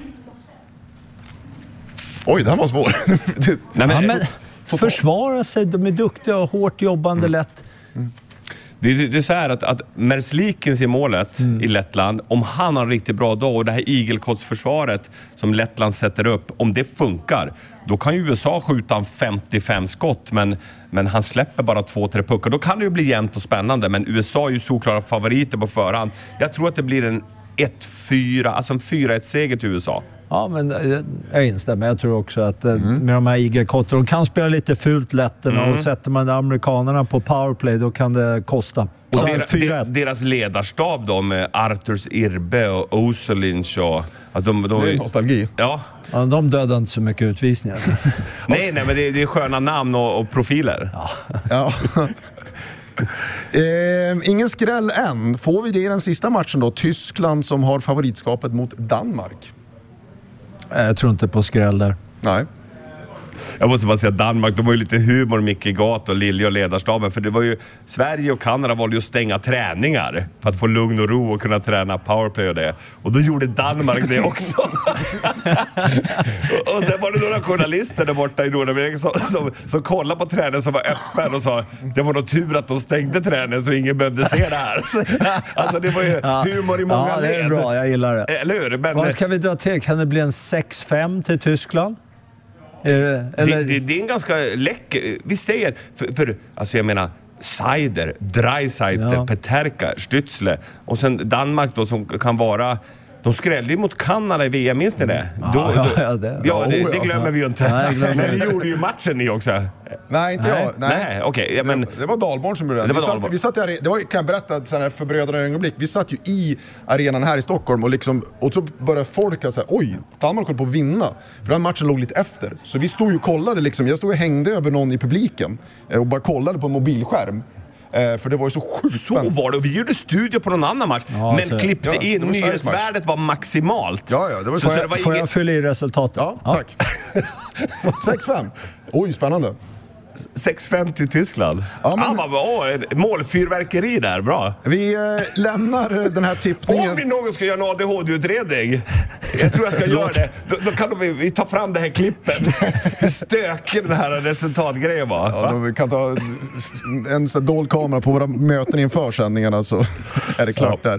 S1: Oj, den var svår.
S3: men försvara sig, de är duktiga och hårt jobbande lätt.
S2: Det är så här att Merslikins i målet i Lettland, om han har en riktigt bra dag och det här igelkottsförsvaret som Lettland sätter upp, om det funkar, då kan ju USA skjuta en 55 skott, men han släpper bara 2-3 puckar. Då kan det ju bli jämnt och spännande, men USA är ju såklara favoriter på förhand. Jag tror att det blir en 1-4, alltså en 4-1-seger till USA.
S3: Ja, men jag instämmer. Jag tror också att med de här igelkotterna, de kan spela lite fult letterna och sätter man amerikanerna på powerplay, då kan det kosta.
S2: Och deras ledarstab då med Arthurs Irbe och Oselinch och... Att de
S1: det är nostalgi.
S2: Ja.
S3: De dödar inte så mycket utvisningar.
S2: nej, men det är sköna namn och profiler.
S1: Ja. Ingen skräll än. Får vi det i den sista matchen då? Tyskland som har favoritskapet mot Danmark.
S3: Jag tror inte på skräll där.
S1: Nej.
S2: Jag måste bara säga Danmark, de har ju lite humor, Micke Gat och Lilja och ledarstaben, för det var ju Sverige och Kanada valde ju att stänga träningar för att få lugn och ro och kunna träna powerplay och det. Och då gjorde Danmark det också. och sen var det några journalister där borta i Nordamerika som kollade på träningen som var öppen och sa det var nog tur att de stängde träningen så ingen behövde se det här. Alltså det var ju humor i många led.
S3: Ja, det är bra, jag gillar det.
S2: Eller hur? Men
S3: vad ska vi dra till? Kan det bli en 6-5 till Tyskland? Eller?
S2: Det är en ganska läcker... Vi säger... För alltså jag menar... Seider, Dreisaitl, Peterka, Stützle. Och sen Danmark då som kan vara... De skrällde ju mot Kanada i VM, minns ni det? Det glömmer vi ju inte. Nej, men ni gjorde ju matchen ni också.
S1: Nej, inte jag.
S2: Nej, okej. Men
S1: det var Dahlborn som gjorde det. Vi satt där, det var, kan jag berätta så här för bröderna i ögonblick. Vi satt ju i arenan här i Stockholm och så började folk säga oj, Danmark höll på att vinna. För den matchen låg lite efter. Så vi stod ju och kollade liksom. Jag stod och hängde över någon i publiken och bara kollade på en mobilskärm. För det var ju så sjukt.
S2: Så var det. Och vi gjorde studio på någon annan match. Men klippte in. Nyhetsvärdet var maximalt.
S1: Ja, det var så.
S3: Får jag fylla i resultatet?
S1: Ja, tack. 6-5. Oj, spännande.
S2: 6-5 till Tyskland. Målfyrverkeri där, bra.
S1: Vi lämnar den här tippningen.
S2: Om vi någon ska göra en ADHD-utredning, jag tror jag ska göra det. Då kan vi ta fram det här klippet. Hur stökig den här resultatgrejen var.
S1: Ja, vi kan ta en sån dold kamera på våra möten inför sändningarna, så är det klart där.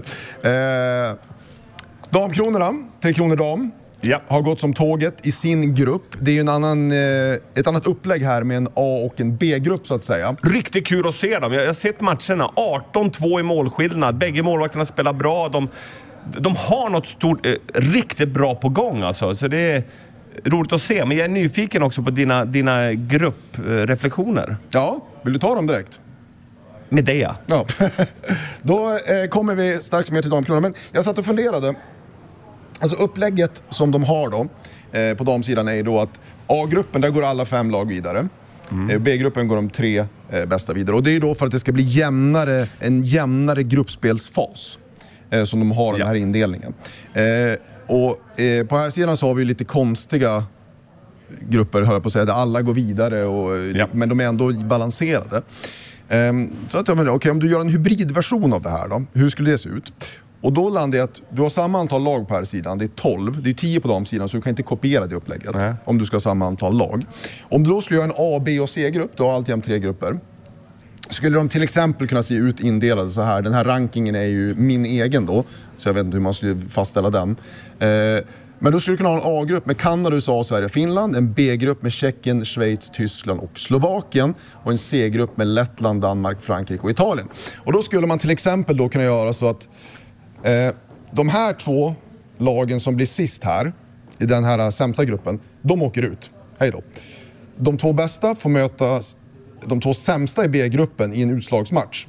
S1: Damkronorna, 3 kronor dam.
S2: Ja.
S1: Har gått som tåget i sin grupp. Det är ju ett annat upplägg här med en A- och en B-grupp så att säga.
S2: Riktigt kul att se dem. Jag har sett matcherna. 18-2 i målskillnad. Bägge målvakterna spelar bra. De har något stort, riktigt bra på gång alltså. Så det är roligt att se. Men jag är nyfiken också på dina gruppreflektioner.
S1: Ja, vill du ta dem direkt?
S2: Med det, ja.
S1: Då kommer vi strax mer till damkronorna. Men jag satt och funderade. Alltså upplägget som de har då på damsidan är ju då att A-gruppen, där går alla 5 lag vidare. B-gruppen går de 3 bästa vidare. Och det är då för att det ska bli en jämnare gruppspelsfas som de har den här indelningen. På här sidan så har vi lite konstiga grupper, hör jag på att säga, där alla går vidare men de är ändå balanserade. Så att okej, om du gör en hybridversion av det här då, hur skulle det se ut? Och då landar jag att du har samma antal lag på här sidan, det är 12, det är 10 på damsidan, så du kan inte kopiera det upplägget om du ska ha samma antal lag. Om du då skulle göra en A, B och C-grupp, då har alltid 3 grupper. Skulle de till exempel kunna se ut indelade så här, den här rankingen är ju min egen då, så jag vet inte hur man skulle fastställa den. Men då skulle du kunna ha en A-grupp med Kanada, USA, Sverige och Finland, en B-grupp med Tjeckien, Schweiz, Tyskland och Slovakien och en C-grupp med Lettland, Danmark, Frankrike och Italien. Och då skulle man till exempel då kunna göra så att de här 2 lagen som blir sist här i den här sämsta gruppen, de åker ut. Hej då. De 2 bästa får möta de 2 sämsta i B-gruppen i en utslagsmatch.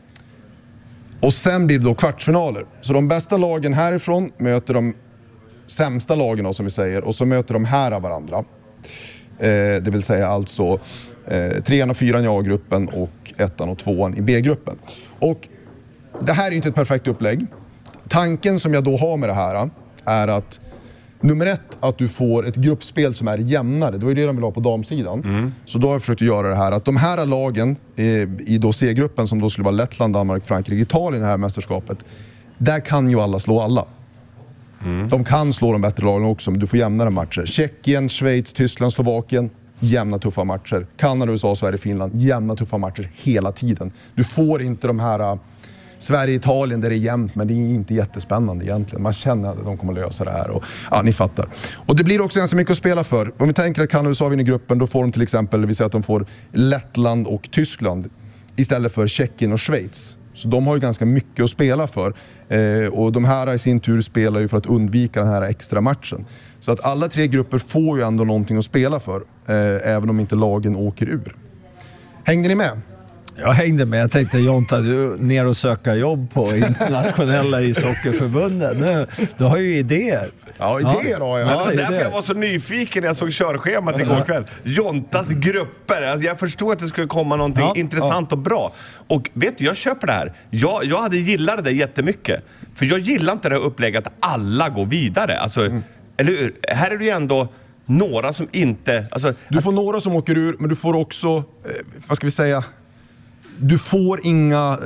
S1: Och sen blir det då kvartsfinaler. Så de bästa lagen härifrån möter de sämsta lagen då, som vi säger, och så möter de här av varandra. Det vill säga alltså 3:an och 4:an i A-gruppen och 1:an och 2:an i B-gruppen. Och det här är ju inte ett perfekt upplägg. Tanken som jag då har med det här är att nummer 1, att du får ett gruppspel som är jämnare. Det var ju det de vill ha på damsidan. Så då har jag försökt att göra det här. Att de här lagen i då C-gruppen, som då skulle vara Lettland, Danmark, Frankrike, Italien i det här mästerskapet. Där kan ju alla slå alla. De kan slå de bättre lagen också, men du får jämnare matcher. Tjeckien, Schweiz, Tyskland, Slovakien. Jämna tuffa matcher. Kanada, USA, Sverige, Finland. Jämna tuffa matcher hela tiden. Du får inte de här Sverige, Italien där det är jämnt, men det är inte jättespännande egentligen. Man känner att de kommer att lösa det här. Och, ni fattar. Och det blir också ganska mycket att spela för. Om vi tänker att Kanada och USA vinner gruppen, då får de till exempel, vi säger att de får Lettland och Tyskland istället för Tjeckien och Schweiz. Så de har ju ganska mycket att spela för. Och de här i sin tur spelar ju för att undvika den här extra matchen. Så att alla 3 grupper får ju ändå någonting att spela för. Även om inte lagen åker ur. Hängde ni med?
S3: Jag hängde med. Jag tänkte, Jonta, du ner och söka jobb på internationella ishockeyförbundet. Du har ju idéer.
S1: Ja, idéer har jag.
S2: Ja, det var därför jag var så nyfiken när jag såg körschemat igår kväll. Jontas grupper. Alltså jag förstod att det skulle komma någonting intressant och bra. Och vet du, jag köper det här. Jag hade gillat det jättemycket. För jag gillar inte det här upplägget att alla går vidare. Alltså, eller hur? Här är det ju ändå några som inte... Alltså,
S1: du får några som åker ur, men du får också... vad ska vi säga... Du får inga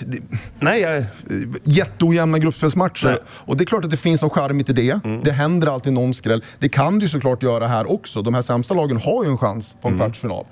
S1: jätteojämna gruppspelsmatcher. Nej. Och det är klart att det finns någon charmigt i det. Det händer alltid någon skräll. Det kan du såklart göra här också. De här sämsta lagen har ju en chans på en kvartsfinal.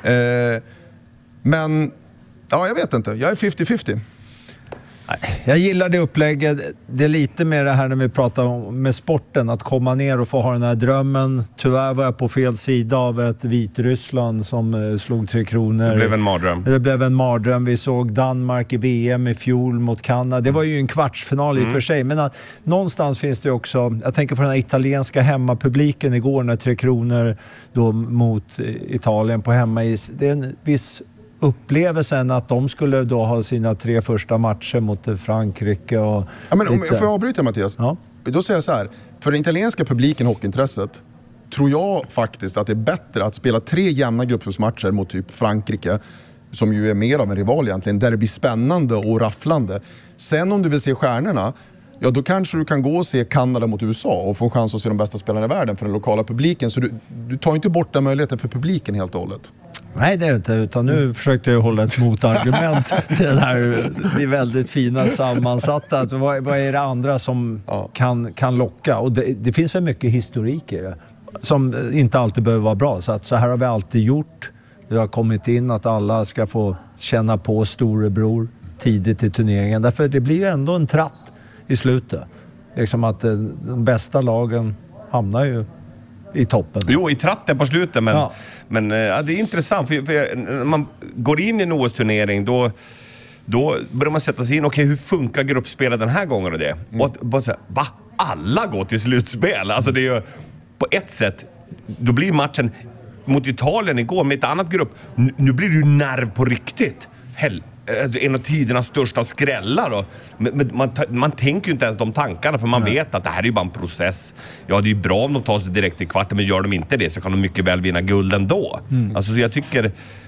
S1: Men, jag vet inte. Jag är 50-50.
S3: Jag gillar det upplägget. Det är lite mer det här när vi pratar om med sporten, att komma ner och få ha den här drömmen. Tyvärr var jag på fel sida av ett Vitryssland som slog 3 kronor.
S2: Det blev en mardröm.
S3: Det blev en mardröm. Vi såg Danmark i VM i fjol mot Kanada. Det var ju en kvartsfinal i för sig. Men att någonstans finns det också, jag tänker på den här italienska hemmapubliken igår när 3 kronor då mot Italien på hemmais. Det är en viss upplevelsen att de skulle då ha sina 3 första matcher mot Frankrike och...
S1: Ja, men om jag får avbryta, Mattias. Ja. Då säger jag så här. För den italienska publiken, hockeyintresset, tror jag faktiskt att det är bättre att spela 3 jämna gruppspelsmatcher mot typ Frankrike, som ju är mer av en rival egentligen, där det blir spännande och rafflande. Sen om du vill se stjärnorna, ja då kanske du kan gå och se Kanada mot USA och få en chans att se de bästa spelarna i världen för den lokala publiken. Så du tar inte bort den möjligheten för publiken helt och hållet.
S3: Nej, det är det inte, utan nu försökte jag hålla ett motargument till den här. Det är väldigt fina sammansatta. Att vad är det andra som kan locka? Och det finns väl mycket historik i det som inte alltid behöver vara bra. Så här har vi alltid gjort. Det har kommit in att alla ska få känna på storebror tidigt i turneringen. Därför det blir ju ändå en tratt i slutet. Liksom att de bästa lagen hamnar ju i toppen.
S2: Jo, i tratten på slutet, men det är intressant för när man går in i en OS-turnering då börjar man sätta sig in, okej, hur funkar gruppspelet den här gången och det? Och att bara säga, va? Alla går till slutspel? Alltså det är ju på ett sätt, då blir matchen mot Italien igår med ett annat grupp, nu blir det ju nerv på riktigt. en av tidernas största skrällar då. Men man tänker ju inte ens de tankarna, för man vet att det här är ju bara en process. Ja, det är ju bra om de tar sig direkt till kvarten, men gör de inte det så kan de mycket väl vinna guld ändå. Alltså, så jag tycker...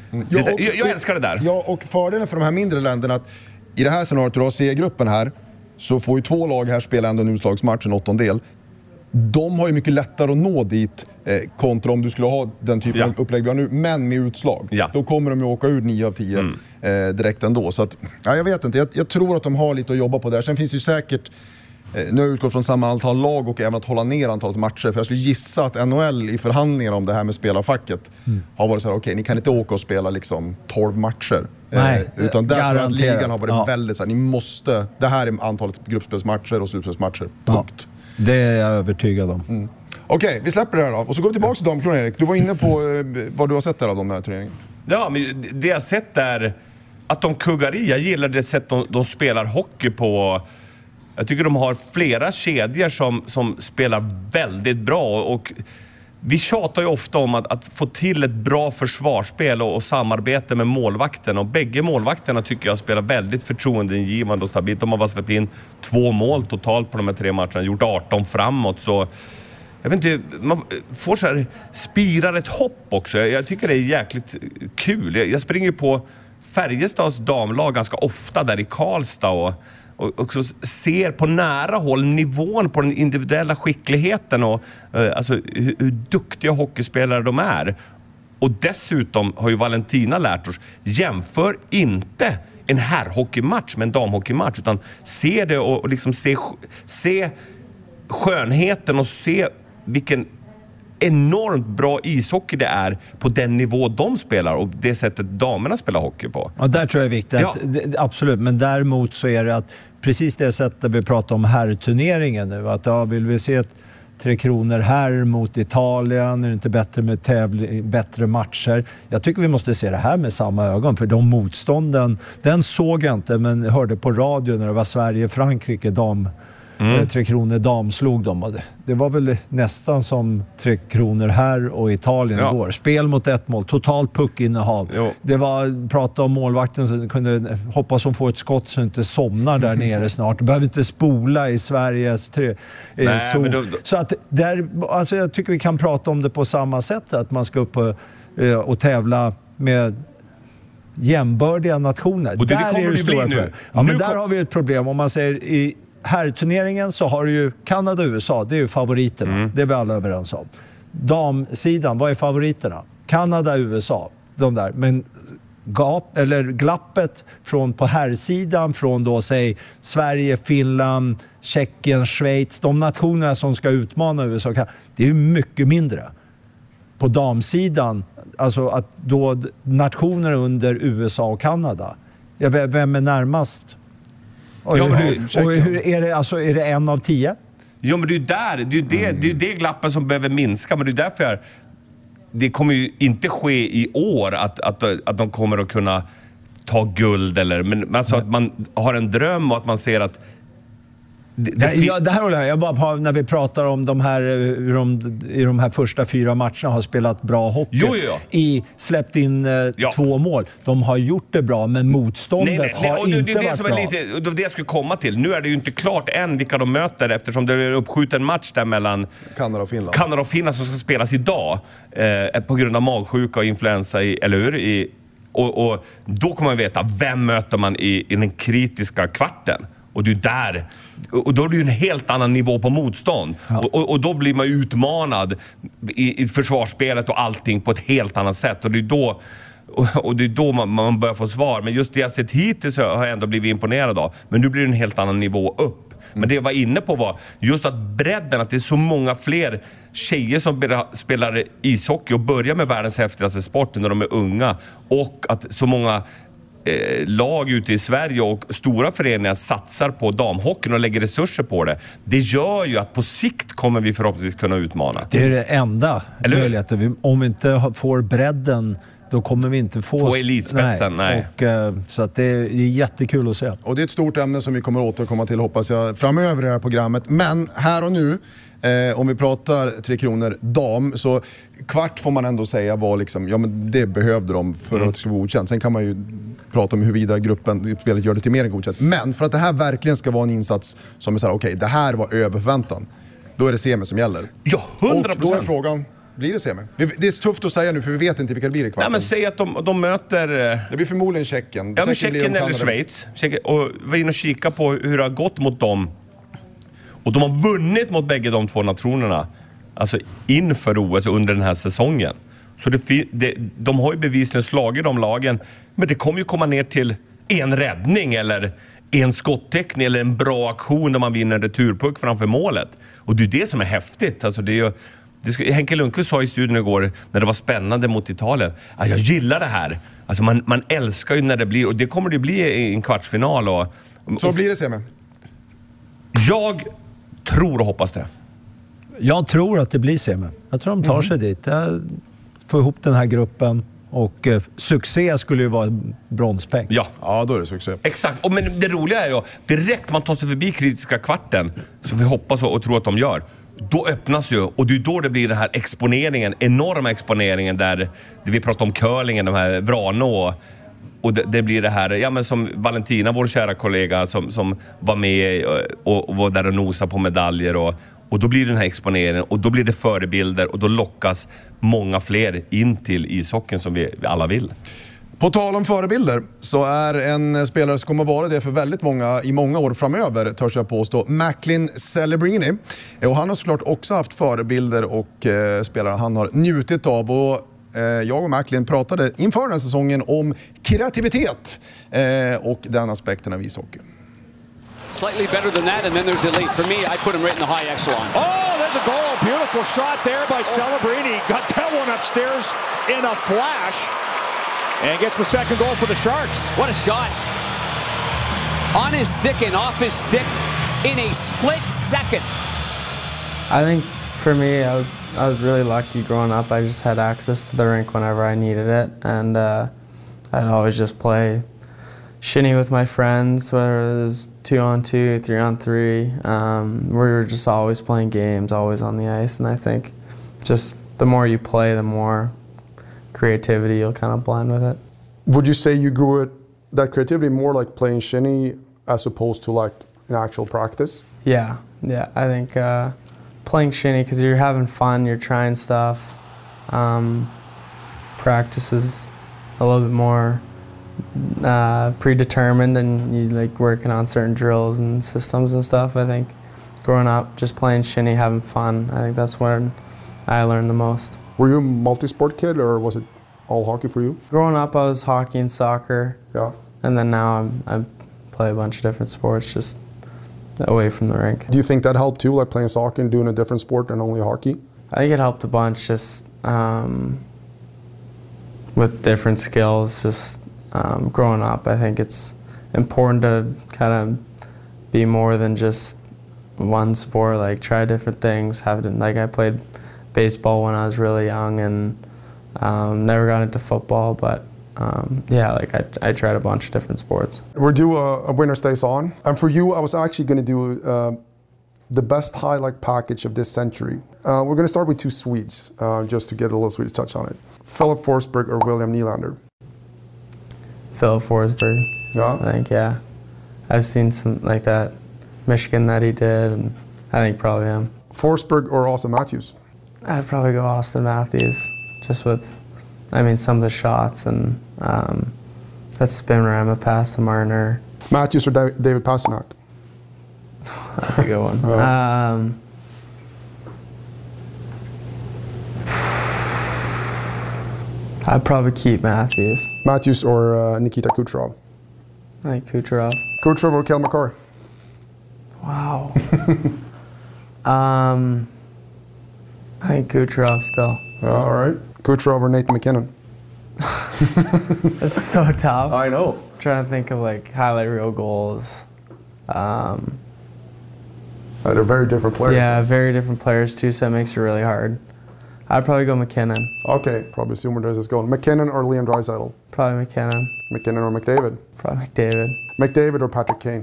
S2: Jag älskar det där.
S1: Ja, och fördelen för de här mindre länderna att i det här scenariot, du har C-gruppen här, så får ju 2 lag här spela ändå en utslagsmatch, en 8-del. De har ju mycket lättare att nå dit kontra om du skulle ha den typen av upplägg vi har nu, men med utslag. Då kommer de ju åka ur 9 av 10 direkt ändå. Så att, jag vet inte, jag tror att de har lite att jobba på där. Sen finns det ju säkert, nu har jag utgått från samma antal lag och även att hålla ner antalet matcher. För jag skulle gissa att NHL i förhandlingarna om det här med spelarfacket har varit så här, okej, ni kan inte åka och spela liksom 12 matcher.
S3: Nej,
S1: utan där tror jag att ligan har varit väldigt så här, ni måste, det här är antalet gruppspelsmatcher och slutspelsmatcher. Punkt.
S3: Det är jag övertygad om.
S1: Okej, vi släpper det här då. Och så går vi tillbaka till damkronan, Erik. Du var inne på vad du har sett där av de här turneringen.
S2: Ja, men det jag har sett är att de kuggar i. Jag gillar det sätt de spelar hockey på. Jag tycker de har flera kedjor som spelar väldigt bra. Och vi tjatar ju ofta om att få till ett bra försvarsspel och samarbete med målvakten. Och bägge målvakterna tycker jag spelar väldigt förtroendeingivande och stabilt. De har bara släppt in 2 mål totalt på de här 3 matcherna. Gjort 18 framåt, så... Jag vet inte, man får så här, spirar ett hopp också. Jag tycker det är jäkligt kul. Jag springer på Färjestads damlag ganska ofta där i Karlstad och också ser på nära håll nivån på den individuella skickligheten och alltså hur duktiga hockeyspelare de är. Och dessutom har ju Valentina lärt oss, jämför inte en herrhockeymatch med en damhockeymatch, utan se det och liksom se skönheten och se vilken enormt bra ishockey det är på den nivå de spelar och det sättet damerna spelar hockey på.
S3: Ja, där tror jag är viktigt. Absolut, men däremot så är det att precis det sättet vi pratar om herrturneringen nu, att vill vi se ett 3 Kronor här mot Italien, är det inte bättre med bättre matcher? Jag tycker vi måste se det här med samma ögon, för de motstånden, den såg jag inte, men hörde på radio när det var Sverige-Frankrike 3 Kronor damslog dem. Det var väl nästan som 3 Kronor här och Italien igår. Spel mot 1 mål, totalt puckinnehav. Det var, prata om målvakten som kunde hoppas hon får ett skott så inte somnar där nere snart. Behöver inte spola i Sveriges så att där, alltså jag tycker vi kan prata om det på samma sätt, att man ska upp och tävla med jämbördiga nationer.
S2: Och det
S3: där
S2: kommer
S3: är det stora
S2: nu.
S3: Men där har vi ett problem. Om man säger i herrturneringen så har du ju Kanada och USA, det är ju favoriterna. Det är vi alla överens om. Damsidan, vad är favoriterna? Kanada och USA, de där. Men glappet från på herrsidan från då säg Sverige, Finland, Tjeckien, Schweiz, de nationerna som ska utmana USA, det är ju mycket mindre. På damsidan, alltså att då nationer under USA och Kanada, vem är närmast? Och hur är det, alltså är det 1 av 10?
S2: Jo, men det är det glappet som behöver minska, men det är därför det kommer ju inte ske i år att de kommer att kunna ta guld eller, men alltså att man har en dröm och att man ser att det
S3: här håller jag bara när vi pratar om de här i de här första 4 matcherna har spelat bra hockey. Släppt in 2 mål. De har gjort det bra, men motståndet har inte varit bra.
S2: Det var det jag skulle komma till. Nu är det ju inte klart än vilka de möter, eftersom det är en uppskjuten match där mellan
S1: Kanada och
S2: Finland som ska spelas idag på grund av magsjuka och influensa eller hur? Och då kommer man veta vem möter man i den kritiska kvarten. Och det är där. Och då är det ju en helt annan nivå på motstånd. Ja. Och då blir man utmanad i försvarsspelet och allting på ett helt annat sätt. Och det är då man börjar få svar. Men just det jag sett hittills har jag ändå blivit imponerad av. Men nu blir det en helt annan nivå upp. Men det jag var inne på var just att bredden, att det är så många fler tjejer som spelar ishockey och börjar med världens häftigaste sport när de är unga. Och att så många lag ute i Sverige och stora föreningar satsar på damhockeyn och lägger resurser på det. Det gör ju att på sikt kommer vi förhoppningsvis kunna utmana.
S3: Det är det enda möjligheten. Om vi inte får bredden, då kommer vi inte få
S2: elitspetsen. Nej.
S3: Så att det är jättekul att se.
S1: Och det är ett stort ämne som vi kommer återkomma till, hoppas jag, framöver i det här programmet. Men här och nu, om vi pratar 3 Kronor dam, så kvart får man ändå säga var liksom, ja men det behövde de för att det skulle vara godkänt. Sen kan man ju prata om huruvida gruppen spelet gör det till mer än godkänt. Men för att det här verkligen ska vara en insats som är så här, okej, det här var över förväntan. Då är det semi som gäller.
S2: Ja, 100%.
S1: Och då är frågan, blir det semi? Det är tufft att säga nu för vi vet inte vilka det blir i kvarten.
S2: Nej, men säg att de möter...
S1: Det blir förmodligen Tjeckien.
S2: Ja, men Tjeckien eller Schweiz. Och var in och kika på hur det har gått mot dem. Och de har vunnit mot bägge de två nationerna. Alltså inför OS under den här säsongen. Så de har ju bevisligen slagit de lagen. Men det kommer ju komma ner till en räddning eller en skottäckning eller en bra aktion där man vinner en returpuck framför målet. Och det är det som är häftigt. Alltså det är ju, Henke Lundqvist sa i studion igår när det var spännande mot Italien. Jag gillar det här. Alltså man älskar ju när det blir, och det kommer det bli i en kvartsfinal.
S1: Så blir det semi?
S2: Jag tror och hoppas det.
S3: Jag tror att det blir semi. Jag tror de tar sig dit. Jag får ihop den här gruppen. Och succé skulle ju vara bronspeng.
S1: Ja, då är det succé.
S2: Exakt. Men det roliga är ju, direkt man tar sig förbi kritiska kvarten, som vi hoppas och tror att de gör, då öppnas ju, och det är då det blir den här exponeringen, enorma exponeringen där vi pratar om curlingen, de här Vranå, och det blir det här, ja men som Valentina, vår kära kollega som var med och var där och nosade på medaljer, och då blir den här exponeringen, och då blir det förebilder, och då lockas många fler in till ishockeyn som vi alla vill.
S1: På tal om förebilder så är en spelare som kommer vara det för väldigt många i många år framöver, törs jag påstå, Macklin Celebrini. Och han har såklart också haft förebilder och spelare han har njutit av. Och jag och Macklin pratade inför den här säsongen om kreativitet och den aspekten av ishockey.
S4: Slightly better than that, and then there's elite. For me, I put him right in the high echelon.
S5: Oh, there's a goal. Beautiful shot there by Celebrini. Got that one upstairs in a flash. And gets the second goal for the Sharks.
S4: What a shot. On his stick and off his stick in a split second.
S6: I think for me, I was really lucky growing up. I just had access to the rink whenever I needed it. And I'd always just play shinny with my friends, whether it was 2-on-2, 3-on-3. We were just always playing games, always on the ice. And I think just the more you play, the more creativity you'll kind of blend with it.
S7: Would you say you grew that creativity more like playing shinny as opposed to like in actual practice?
S6: Yeah. I think playing shinny because you're having fun, you're trying stuff. Practice is a little bit more predetermined, and you like working on certain drills and systems and stuff. I think growing up, just playing shinny, having fun, I think that's when I learned the most.
S7: Were you a multi-sport kid, or was it all hockey for you?
S6: Growing up, I was hockey and soccer.
S7: Yeah.
S6: And then now I play a bunch of different sports just away from the rink.
S7: Do you think that helped too, like playing soccer and doing a different sport than only hockey?
S6: I think it helped a bunch, just with different skills, just growing up. I think it's important to kind of be more than just one sport, like try different things. Like I played baseball when I was really young and never got into football, but I tried a bunch of different sports.
S7: We're due a winner stays on, and for you I was actually going to do the best highlight package of this century. We're going to start with two Swedes, just to get a little Swedish touch on it. Philip Forsberg or William Nylander?
S6: Philip Forsberg.
S7: Yeah?
S6: I think, yeah. I've seen some like that, Michigan that he did, and I think probably him.
S7: Forsberg or Austin Matthews?
S6: I'd probably go Austin Matthews, just with, some of the shots and that spin ram pass to Marner.
S7: Matthews or David Pastrnak?
S6: That's a good one. I'd probably keep Matthews.
S7: Matthews or Nikita Kucherov?
S6: I think Kucherov.
S7: Kucherov or Kel McCarr?
S6: Wow. I think Kucherov still.
S7: All right. Kucherov or Nathan McKinnon?
S6: It's so tough.
S7: I know.
S6: I'm trying to think of like highlight reel goals.
S7: They're very different players.
S6: Yeah, very different players too, so it makes it really hard. I'd probably go McKinnon.
S7: Okay, probably assume where this is going. McKinnon or Liam Draisaitl?
S6: Probably McKinnon.
S7: McKinnon or McDavid?
S6: Probably McDavid.
S7: McDavid or Patrick Kane?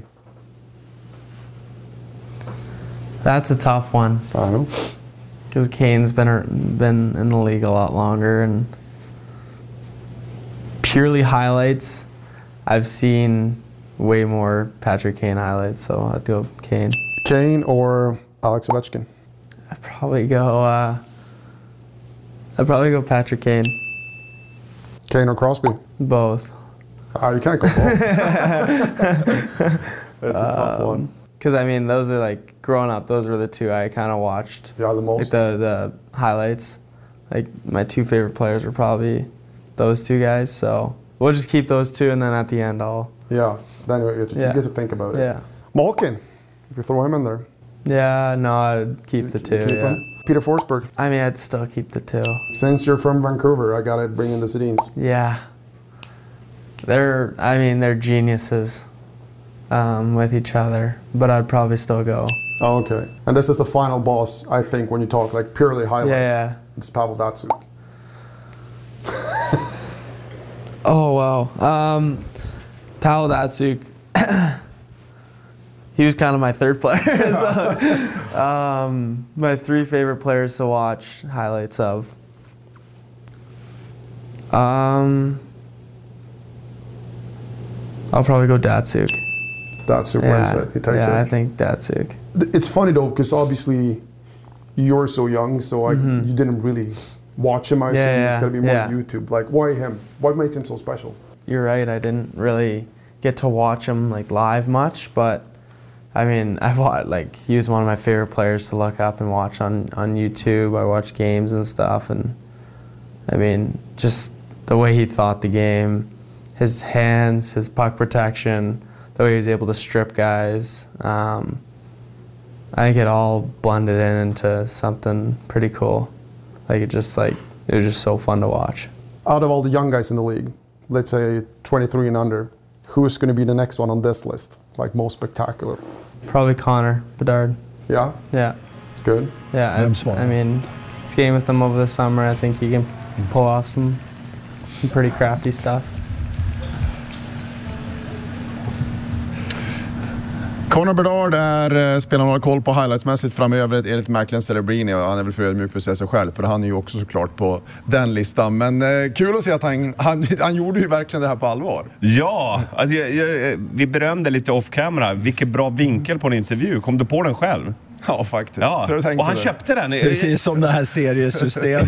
S6: That's a tough one.
S7: I know.
S6: Because Kane's been in the league a lot longer, and purely highlights, I've seen way more Patrick Kane highlights, so I'd go Kane.
S7: Kane or Alex Ovechkin?
S6: I'd probably go Patrick Kane.
S7: Kane or Crosby?
S6: Both.
S7: You can't go both. That's a tough one.
S6: Because, I mean, those are like, growing up, those were the two I kind of watched.
S7: Yeah, the most.
S6: Like the highlights. Like, my two favorite players were probably those two guys. So we'll just keep those two, and then at the end I'll...
S7: Yeah, then you get to think about it.
S6: Yeah.
S7: Malkin, if you throw him in there.
S6: Yeah, no, I'd keep the two,
S7: him? Peter Forsberg.
S6: I mean, I'd still keep the two.
S7: Since you're from Vancouver, I got to bring in the Sedins.
S6: Yeah. They're geniuses with each other, but I'd probably still go.
S7: Oh, okay. And this is the final boss, I think, when you talk like purely highlights.
S6: Yeah.
S7: It's Pavel Datsyuk.
S6: Oh, wow. Pavel Datsyuk, he was kind of my third player. So, my three favorite players to watch highlights of. I'll probably go Datsyuk.
S7: Datsyuk wins it. He takes it.
S6: Yeah, I think Datsyuk.
S7: It's funny though, because obviously you're so young, so you didn't really watch him. I assume it's got to be more on YouTube. Like, why him? What makes him so special?
S6: You're right. I didn't really get to watch him like live much, but I mean, he was one of my favorite players to look up and watch on YouTube. I watched games and stuff, and I mean, just the way he thought the game, his hands, his puck protection, the way he was able to strip guys. I think it all blended into something pretty cool. It was just so fun to watch.
S7: Out of all the young guys in the league, let's say 23 and under, who's going to be the next one on this list? Like most spectacular?
S6: Probably Connor Bedard.
S7: Yeah?
S6: Yeah.
S7: Good.
S6: Yeah, I mean, skating with him over the summer, I think he can pull off some pretty crafty stuff.
S1: Connor Bedard spelar några koll på highlightsmässigt framöver enligt Macklin Celebrini, och han är väl för ödmjuk för att säga sig själv, för han är ju också såklart på den listan. Men kul att se att han gjorde ju verkligen det här på allvar.
S2: Ja, alltså vi berömde lite off-camera. Vilken bra vinkel på en intervju. Kom du på den själv?
S1: Ja, faktiskt.
S2: Ja. Och han köpte den.
S3: Precis som det här seriesystemet.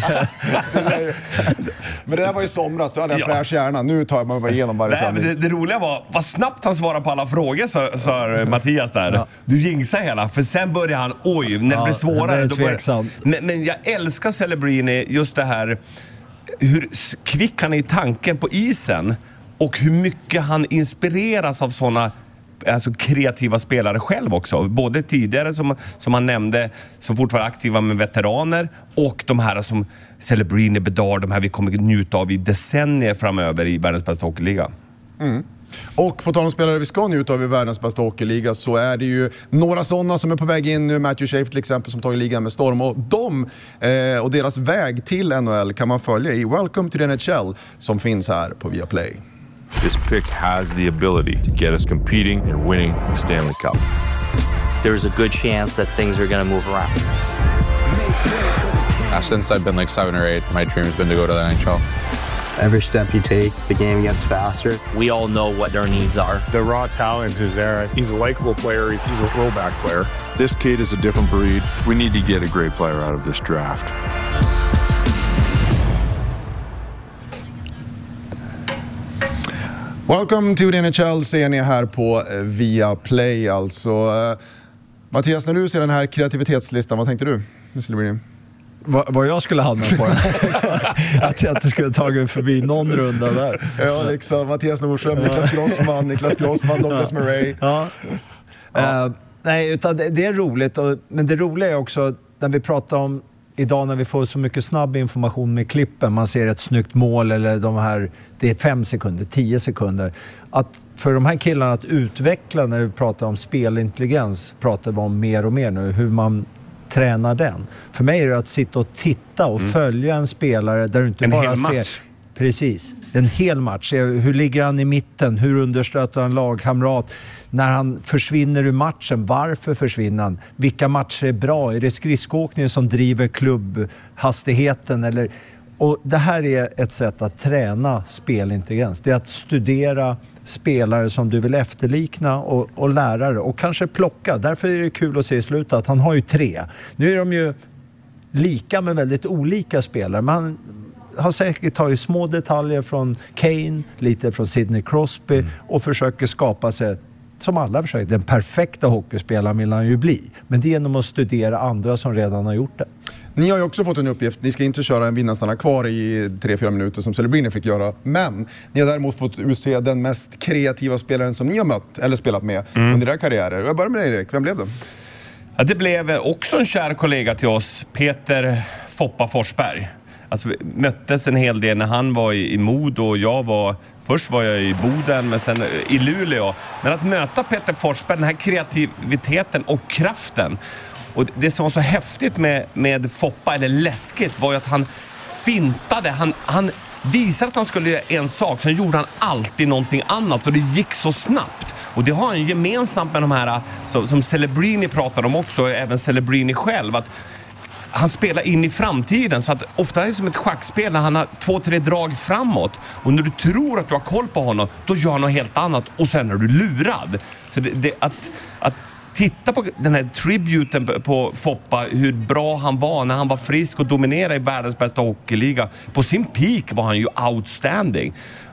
S1: Men det där var ju somras, då hade jag fräsch hjärna. Nu tar man bara igenom varje sändning.
S2: Det roliga var vad snabbt han svarade på alla frågor, sa Mattias där. Ja. Du jinxade hela, för sen började han, när det blev svårare. Men jag älskar Celebrini, just det här, hur kvick han är i tanken på isen och hur mycket han inspireras av sådana kreativa spelare själv också. Både tidigare som han nämnde, som fortfarande är aktiva med veteraner, och de här som Celebrini, Bedard, de här vi kommer njuta av i decennier framöver i världens bästa hockeyliga.
S1: Och på tal om spelare vi ska njuta av i världens bästa hockeyliga, så är det ju några sådana som är på väg in nu. Matthew Schaefer till exempel, som tagit ligan med storm, och och deras väg till NHL kan man följa i Welcome to the NHL, som finns här på Viaplay.
S8: This pick has the ability to get us competing and winning the Stanley Cup.
S9: There's a good chance that things are going to move around.
S10: Since I've been like 7 or 8, my dream has been to go to the NHL.
S11: Every step you take, the game gets faster.
S9: We all know what their needs are.
S12: The raw talent is there. He's a likable player. He's a throwback player.
S8: This kid is a different breed. We need to get a great player out of this draft.
S1: Welcome to the NHL ser ni här på Viaplay alltså. Mattias, när du ser den här kreativitetslistan, vad tänkte du?
S3: Vad jag skulle hamna på den. att det skulle tagit förbi någon runda där.
S1: Ja, liksom Mattias Nordström, Niklas Grossman, Douglas Murray.
S3: Nej, utan det är roligt. Men det roliga är också när vi pratar om idag, när vi får så mycket snabb information med klippen, man ser ett snyggt mål eller det är 5 sekunder, 10 sekunder. Att för de här killarna att utveckla, när vi pratar om spelintelligens, pratar vi om mer och mer nu, hur man tränar den. För mig är det att sitta och titta och följa en spelare där du inte
S2: en
S3: bara
S2: hel
S3: ser...
S2: match.
S3: Precis, en hel match. Hur ligger han i mitten? Hur understöter han lagkamrat? När han försvinner ur matchen, varför försvinner han? Vilka matcher är bra? Är det skridskoåkningen som driver klubbhastigheten? Eller Och det här är ett sätt att träna spelintelligens. Det är att studera spelare som du vill efterlikna och lära dig. Och kanske plocka. Därför är det kul att se i slutet att han har ju 3. Nu är de ju lika med väldigt olika spelare. Man har säkert tagit små detaljer från Kane, lite från Sidney Crosby och försöker skapa sig, som alla försöker, den perfekta hockeyspelaren vill han ju bli. Men det är genom att studera andra som redan har gjort det.
S1: Ni har ju också fått en uppgift. Ni ska inte köra en vinnarstanna kvar i 3-4 minuter som Celebrini fick göra. Men ni har däremot fått utse den mest kreativa spelaren som ni har mött eller spelat med under era karriärer. Jag börjar med dig, Erik. Vem blev det?
S2: Ja, det blev också en kär kollega till oss, Peter Foppa Forsberg. Alltså, vi möttes en hel del när han var i Modo och först var jag i Boden men sen i Luleå. Men att möta Peter Forsberg, den här kreativiteten och kraften. Och det som var så häftigt med Foppa, eller läskigt, var ju att han fintade. Han visade att han skulle göra en sak, sen gjorde han alltid någonting annat och det gick så snabbt. Och det har han gemensamt med de här som Celebrini pratar om också, även Celebrini själv, att han spelar in i framtiden, så att ofta är det som ett schackspel när han har 2-3 drag framåt och när du tror att du har koll på honom, då gör han något helt annat och sen är du lurad. Så att titta på den här tributen på Foppa, hur bra han var när han var frisk och dominerade i världens bästa hockeyliga. På sin peak var han ju outstanding.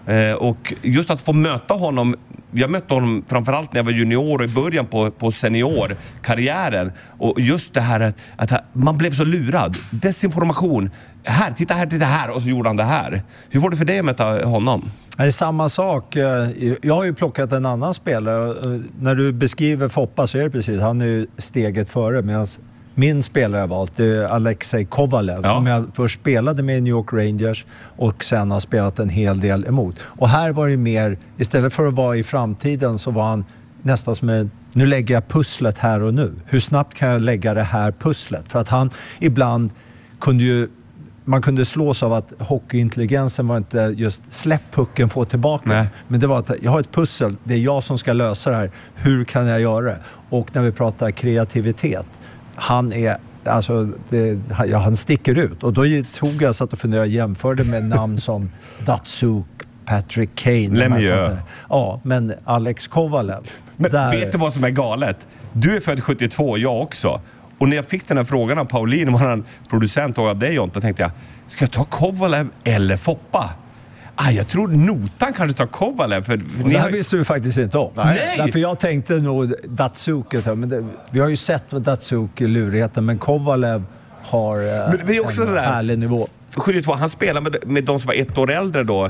S2: Och just att få möta honom, jag mötte honom framförallt när jag var junior och i början på seniorkarriären. Och just det här att man blev så lurad. Desinformation. Titta här och så gjorde han det här. Hur var det för dig att möta honom?
S3: Det är samma sak. Jag har ju plockat en annan spelare. När du beskriver Foppa så är det precis. Han är ju steget före. Medan min spelare jag valt är Alexei Kovalev. Ja. Som jag först spelade med i New York Rangers. Och sen har spelat en hel del emot. Och här var det mer, istället för att vara i framtiden så var han nästan som nu lägger jag pusslet här och nu. Hur snabbt kan jag lägga det här pusslet? För att han ibland man kunde slås av att hockeyintelligensen var inte just släpp pucken, få tillbaka. Nej. Men det var att jag har ett pussel, det är jag som ska lösa det här. Hur kan jag göra det? Och när vi pratar kreativitet, han är, alltså, han sticker ut. Och då tog jag så att och funderade, jämförde med namn som Datsuk, Patrick Kane.
S2: Lemieux.
S3: Ja, men Alex Kovalev.
S2: Men vet du vad som är galet? Du är född 72, jag också. Och när jag fick den här frågan av Pauline, var han producent och av dig, Jonta, tänkte jag, ska jag ta Kovalev eller Foppa? Jag tror notan kanske tar Kovalev. För
S3: det här visste du faktiskt inte om.
S2: Nej.
S3: Därför jag tänkte nog Datsuk. Vi har ju sett vad Datsuk är lurigheten, men Kovalev har
S2: men det är också en
S3: härlig nivå.
S2: 72, han spelade med de som var ett år äldre då,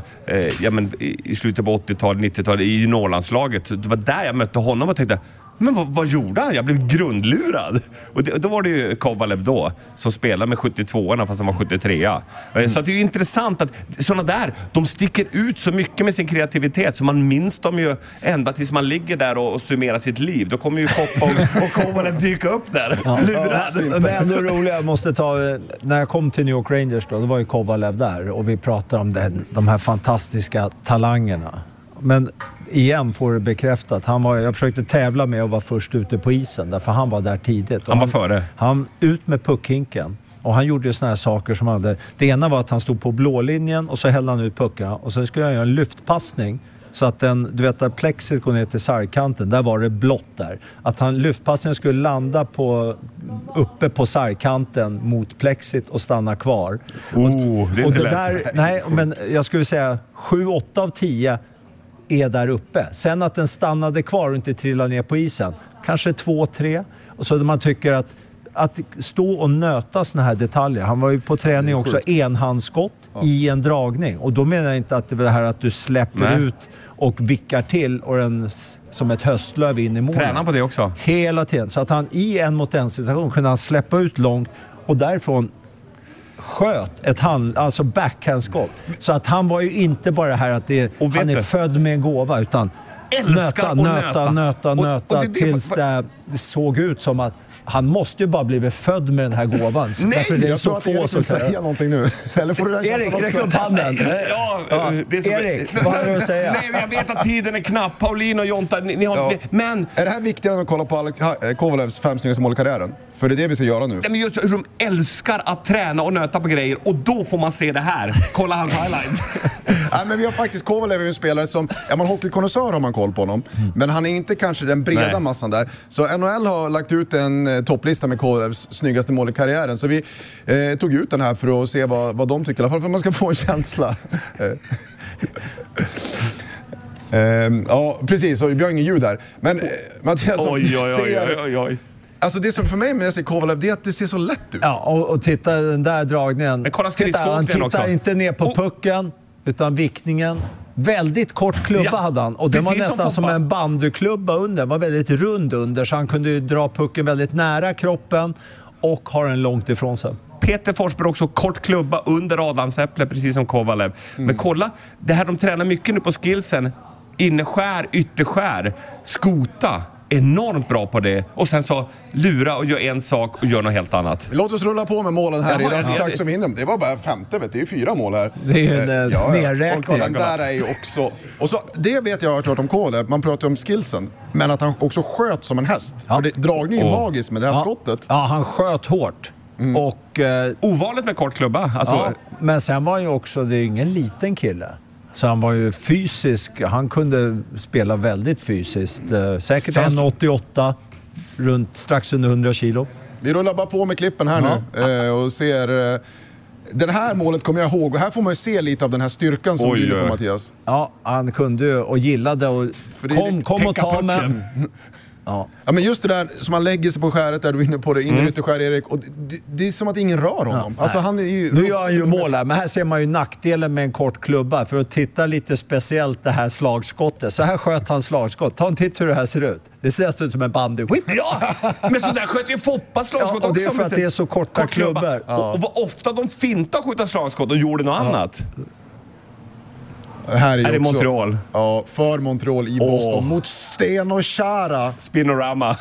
S2: i slutet på 80-talet, 90-talet i juniorlandslaget. Det var där jag mötte honom och tänkte, men vad gjorde han? Jag blev grundlurad. Och då var det ju Kovalev då som spelade med 72-orna fast han var 73. Så det är ju intressant att sådana där, de sticker ut så mycket med sin kreativitet så man minns dem ju ända tills man ligger där och summerar sitt liv. Då kommer ju Foppa och Kovalev dyka upp där. Ja. Lurad.
S3: Men ändå roligt, jag måste ta, när jag kom till New York Rangers då var ju Kovalev där och vi pratar om de här fantastiska talangerna. Men igen får det bekräftat. Jag försökte tävla med att vara först ute på isen därför han var där tidigt.
S2: Han var före.
S3: Han ut med puckhinken och han gjorde ju såna här saker som hade. Det ena var att han stod på blålinjen och så hällde han ut puckarna och så skulle han göra en lyftpassning så att du vet att plexit går ner till sargkanten, där var det blått där. Att lyftpassningen skulle landa uppe på sargkanten mot plexit och stanna kvar.
S2: Det är inte lätt.
S3: Nej, men jag skulle säga 7-8 av 10 är där uppe. Sen att den stannade kvar och inte trillade ner på isen. Kanske 2-3. Och så man tycker att stå och nöta såna här detaljer. Han var ju på träning också enhandsskott i en dragning. Och då menar jag inte att det här att du släpper ut och vickar till och den som ett höstlöv in i målet.
S2: Tränar på det också.
S3: Hela tiden. Så att han i en mot en situation kunde han släppa ut långt och därifrån sköt alltså backhandskott. Så att han var ju inte bara här att han är född med en gåva, utan
S2: älskar att
S3: nöta tills det såg ut som att han måste ju bara blivit född med den här gåvan.
S1: Nej,
S3: det är
S1: jag tror att Erik vill säga någonting nu. Eller får du den
S3: Erik, räck upp handen. Erik, vad har du att säga?
S2: Nej, jag vet att tiden är knapp. Paulin och Jonta, ni har... Men...
S1: Är det här viktigare än att kolla på Alex Kovalevs 5 snyggaste mål i karriären? För det är det vi ska göra nu.
S2: Nej, men just hur de älskar att träna och nöta på grejer. Och då får man se det här. Kolla hans highlights.
S1: Nej, men vi har faktiskt Kovalev är en spelare som... Är man hockeykonnässör har man koll på honom. Men han är inte kanske den breda massan där. Så NHL har lagt ut en topplista med Kovalevs snyggaste mål i karriären. Så vi tog ut den här för att se vad de tycker. I alla fall för att man ska få en känsla. Ja, precis. Och vi har ingen ljud här. Men Mattias,
S2: oj.
S1: Alltså det som för mig med Kovalev, det är att det ser så lätt ut.
S3: Ja, och titta den där dragningen.
S2: Men kolla
S3: han tittar
S2: också.
S3: Inte ner på pucken, utan vickningen. Väldigt kort klubba hade han. Och den var nästan som en bandyklubba under. Den var väldigt rund under, så han kunde ju dra pucken väldigt nära kroppen och ha den långt ifrån sig.
S2: Peter Forsberg också kort klubba under adamsäpplet, precis som Kovalev. Men kolla, det här de tränar mycket nu på skillsen. Inneskär, ytterskär, skota. Enormt bra på det. Och sen så lura och gör en sak och gör något helt annat.
S1: Låt oss rulla på med målen här i rask takt som hinner. Det var bara 5:e, vet du. Det är 4 mål här.
S3: Det är en nedräkning.
S1: Den där är ju också... Och så, det vet jag har hört om Kovalev. Man pratar om skillsen. Men att han också sköt som en häst. För det, dragning är magisk med det här skottet.
S3: Ja, han sköt hårt. Och,
S2: ovanligt med kort klubba. Alltså...
S3: men sen var ju också, det är ingen liten kille. Så han var ju fysisk. Han kunde spela väldigt fysiskt. Säkert 1,88. Runt strax under 100 kilo.
S1: Vi rullar bara på med klippen här nu. Och ser... Den här målet kommer jag ihåg. Och här får man ju se lite av den här styrkan som du är på, Mattias.
S3: Ja, han kunde ju och gillade och kom och ta med.
S1: Ja, men just det där som han lägger sig på skäret där du är inne på det, ytterskär Erik, och det är som att ingen rör honom. Alltså, han är ju...
S3: Nu gör han ju mål här, men här ser man ju nackdelen med en kort klubba. För att titta lite speciellt det här slagskottet. Så här sköt han slagskott. Ta en titt hur det här ser ut. Det ser ut som en bandy.
S2: Ja, men så där sköt ju Foppa slagskott också.
S3: Och det är för att det är så korta klubbor.
S2: Och vad ofta de fintar skjuta slagskott och gjorde något annat.
S1: Det här är
S2: det Montreal?
S1: Ja, för Montreal i Boston. Mot Sten och Chara.
S2: Spinorama.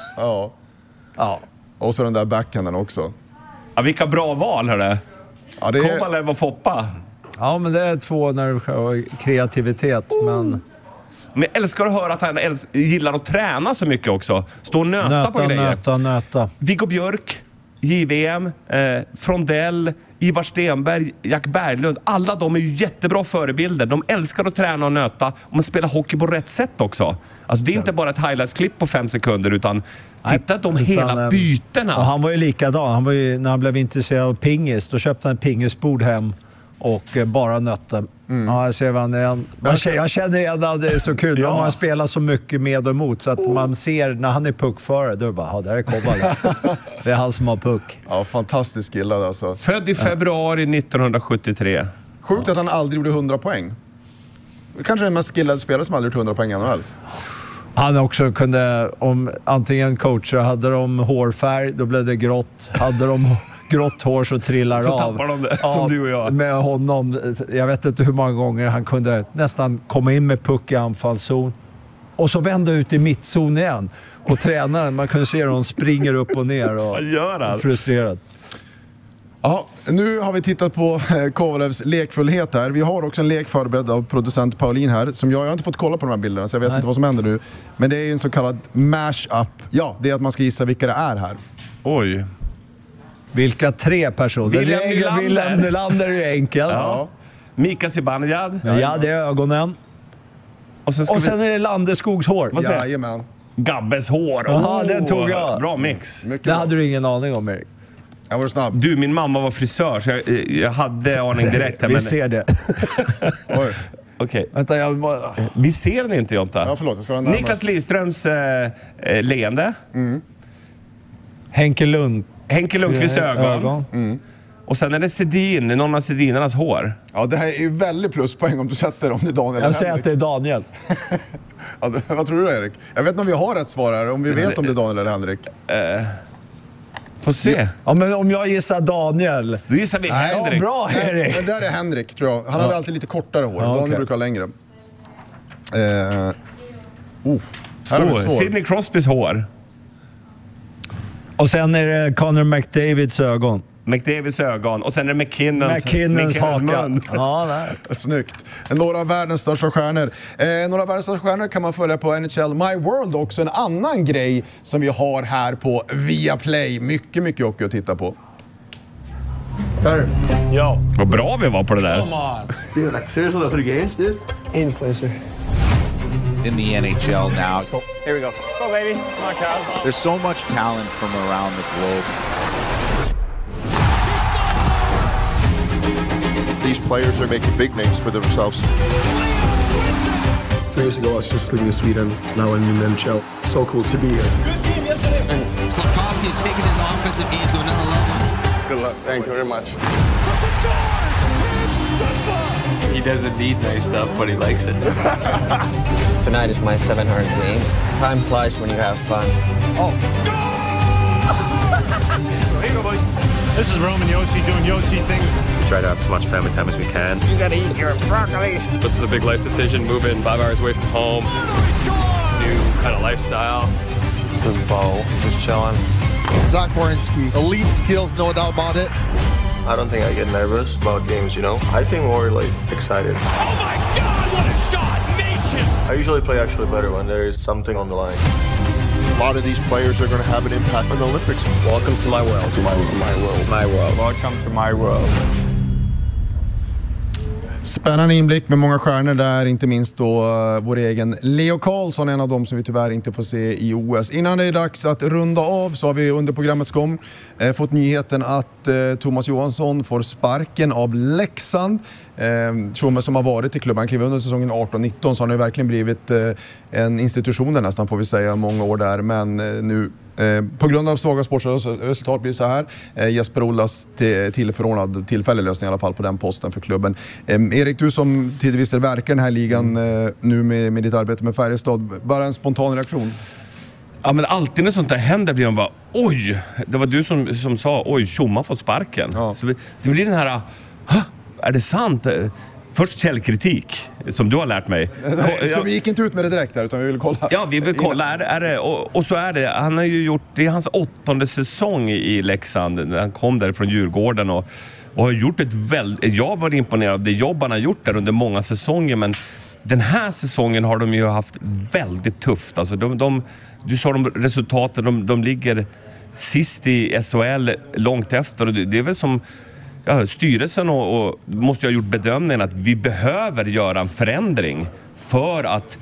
S1: Ja. Och så den där backhanden också.
S2: Ja, vilka bra val, hörde.
S1: Ja, det är...
S2: Kovalev och Foppa.
S3: Ja, men det är 2 när det är kreativitet. Men
S2: jag älskar att höra att han gillar att träna så mycket också. Stå och nöta på grejer.
S3: Nöta.
S2: Viggo Björk, JVM, Frondell, Ivar Stenberg, Jack Berglund. Alla de är ju jättebra förebilder. De älskar att träna och nöta. Och man spelar hockey på rätt sätt också. Alltså det är inte bara ett highlights-klipp på 5 sekunder, utan titta de hela bytena.
S3: Och han var ju likadan. Han var ju, när han blev intresserad av pingis, då köpte han ett pingisbord hem och bara nötte. Ja, jag ser vad han är. Jag känner igen att det är så kul. Man spelar så mycket med och emot så att man ser när han är puckförare, då är det bara, där är Kovalev. Det är han som har puck.
S1: Ja, fantastisk kille alltså.
S2: Född i februari 1973.
S1: Sjukt att han aldrig gjorde 100 poäng. Kanske den mest skillade spelare som aldrig gjort 100 poäng i NHL.
S3: Han också kunde, om antingen coacher hade de hårfärg, då blev det grått. Hade de grått hår så trillar
S2: så
S3: av.
S2: Så tappar de det, som du och jag.
S3: Med honom, jag vet inte hur många gånger han kunde nästan komma in med puck i anfallszon. Och så vända ut i mittzon igen. Och tränaren, man kunde se hur de springer upp och ner och frustrerad.
S1: Ja, nu har vi tittat på Kovalevs lekfullhet här. Vi har också en lek förberedd av producent Paulin här. Som jag har inte fått kolla på de här bilderna, så jag vet inte vad som händer nu. Men det är ju en så kallad mash-up. Ja, det är att man ska gissa vilka det är här.
S2: Oj.
S3: Vilka 3 personer? Wilhelm Nylander är ju enkelt.
S2: Ja. Mika Zibanejad.
S3: Ja, det är ögonen. Och sen är det Landeskogs hår.
S2: Vad säger
S1: Jajamän.
S2: Gabbes hår.
S3: Jaha, den tog jag.
S2: Bra mix.
S1: Mycket
S3: det
S1: bra.
S3: hade du ingen aning om, Erik.
S1: Jag var snabb.
S2: Du, min mamma var frisör, så jag hade aning direkt.
S3: Vi ser det.
S1: Oj.
S2: Okej.
S3: Vänta,
S2: vi ser den inte, Jonta.
S1: Ja, förlåt. Jag ska
S2: Niklas Lidströms leende.
S3: Henke
S2: Lundqvist ögon. Och sen är det Sedin, någon av Sedinernas hår.
S1: Ja, det här är ju väldigt pluspoäng om du sätter om det är Daniel eller
S3: Jag säger att det är Daniel.
S1: Ja, vad tror du, Erik? Jag vet inte om vi har rätt svar här, om vi vet om det är Daniel eller Henrik.
S2: Får se.
S3: Ja, men om jag gissar Daniel.
S2: Du gissar vi Henrik.
S3: Ja, bra, Erik.
S1: Men där är Henrik, tror jag. Han hade alltid lite kortare hår. Daniel brukar ha längre.
S2: Sidney Crosbys hår.
S3: Och sen är det Connor McDavids ögon.
S2: McDavids ögon. Och sen är det
S3: McKinnons haka.
S1: Ja, där. Snyggt. Några av världens största stjärnor. Några av världens största stjärnor kan man följa på NHL My World också. En annan grej som vi har här på Viaplay. Mycket hockey att titta på. Där.
S2: Yo. Vad bra vi var på det där.
S13: Come on. Dude, like seriously, those are the games, dude? Influencer.
S14: In the NHL now.
S5: Here we go. Go, baby. Come on, Kyle.
S14: There's so much talent from around the globe.
S15: These players are making big names for themselves.
S16: 3 years ago, I was just living in Sweden. Now I'm in the NHL. So cool to be here.
S17: Good team yesterday. Slafkovsky has taken his offensive game to another level.
S16: Good luck. Thank you very much.
S18: He doesn't need nice stuff, but he likes it.
S19: Tonight is my 700th game. Time flies when you have fun.
S17: Oh,
S18: here you go, boys. This is Roman Josi doing Josi things. We try to have as much family time as we can.
S17: You gotta eat your broccoli.
S18: This is a big life decision, moving 5 hours away from home. New kind of lifestyle. This is Bo, just chilling.
S15: Zach Werenski, elite skills, no doubt about it.
S20: I don't think I get nervous about games, you know. I think more like excited.
S17: Oh my God, what a shot! Nations!
S20: I usually play actually better when there is something on the line.
S15: A lot of these players are going to have an impact on the Olympics.
S20: Welcome to my world. To my world. My world.
S18: Welcome to my world.
S1: Spännande inblick med många stjärnor där, inte minst då vår egen Leo Carlsson, en av dem som vi tyvärr inte får se i OS. Innan det är dags att runda av så har vi under programmets gång fått nyheten att Thomas Johansson får sparken av Leksand. Tjomme som har varit i klubban, klev under säsongen 18-19, så har han ju verkligen blivit en institution där nästan, får vi säga, många år där, men nu på grund av svaga sportresultat blir det så här. Jesper Ollas tillförordnad tillfällig lösning i alla fall på den posten för klubben. Erik, du som tidvis verkar i den här ligan nu med ditt arbete med Färjestad, bara en spontan reaktion?
S2: Ja, men alltid när sånt där händer blir man bara, oj, det var du som sa, oj, Tjomma fått sparken. Ja. Så det blir den här, är det sant? Först källkritik, som du har lärt mig.
S1: Så vi gick inte ut med det direkt där, utan vi ville kolla.
S2: Ja, vi vill kolla. Är det, och så är det. Han har ju gjort, det är hans 8:e säsong i Leksand. När han kom där från Djurgården och har gjort jag var imponerad av det jobb han har gjort där under många säsonger. Men den här säsongen har de ju haft väldigt tufft. Alltså du sa de resultaten, de ligger sist i SHL långt efter. Och det är väl som... Ja, styrelsen och måste ha gjort bedömningen att vi behöver göra en förändring för att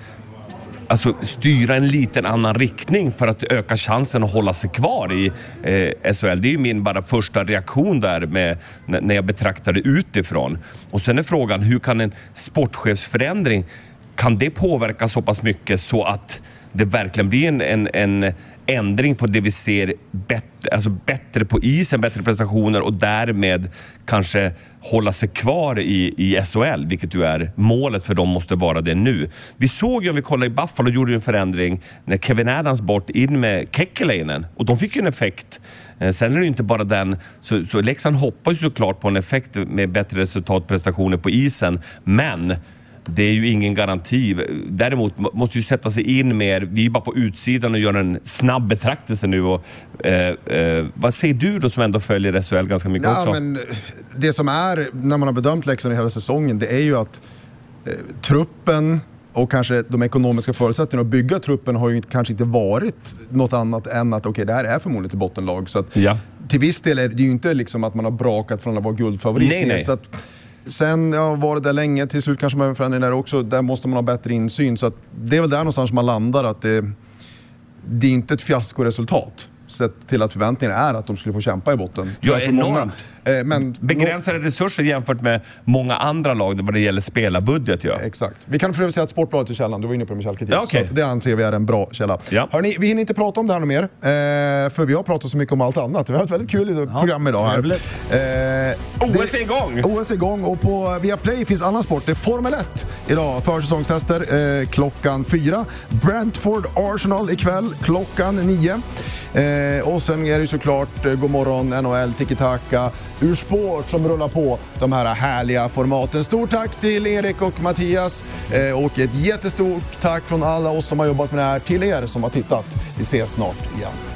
S2: styra en liten annan riktning för att öka chansen att hålla sig kvar i SHL. Det är ju min bara första reaktion där när jag betraktar det utifrån. Och sen är frågan, hur kan en sportchefsförändring, kan det påverka så pass mycket så att det verkligen blir en ändring på det vi ser bättre på isen, bättre prestationer och därmed kanske hålla sig kvar i SHL, vilket ju är målet för dem, måste vara det nu. Vi såg ju, om vi kollar i Buffalo, gjorde en förändring när Kevin Adams bort in med Kekkelainen och de fick ju en effekt. Sen är det ju inte bara den, så Leksand hoppas ju såklart på en effekt med bättre resultatprestationer på isen, men det är ju ingen garanti. Däremot måste ju sätta sig in mer. Vi är bara på utsidan och gör en snabb betraktelse nu. Och, vad säger du då som ändå följer SHL ganska mycket också?
S1: Men det som är, när man har bedömt Leksand i hela säsongen, det är ju att truppen och kanske de ekonomiska förutsättningarna att bygga truppen har ju kanske inte varit något annat än att det här är förmodligen till bottenlag. Så att, till viss del är det ju inte liksom att man har brakat från att vara guldfavorit.
S2: Nej.
S1: Så att, sen var det där länge, till slut kanske man förändrar där också. Där måste man ha bättre insyn. Så att det är väl där någonstans man landar, att det är inte ett fiaskoresultat. Sett till att förväntningarna är att de skulle få kämpa i botten.
S2: Ja, enormt. Men begränsade resurser jämfört med många andra lag vad det gäller spelarbudget. Ja.
S1: Exakt. Vi kan för övrigt säga att Sportbladet är källan. Du var inne på det med källkritik.
S2: Ja, okay.
S1: Så det anser vi är en bra källa.
S2: Ja.
S1: Hörrni, vi hinner inte prata om det här något mer. För vi har pratat så mycket om allt annat. Vi har ett väldigt kul program idag här.
S2: OS är igång!
S1: OS är igång och på Viaplay finns annan sport. Det är Formel 1 idag. Försäsongstester klockan 4. Brentford Arsenal ikväll klockan 9. Och sen är det såklart God morgon NHL, Tiki Taka. ur sport som rullar på de här härliga formaten. Stort tack till Erik och Mattias och ett jättestort tack från alla oss som har jobbat med det här till er som har tittat. Vi ses snart igen.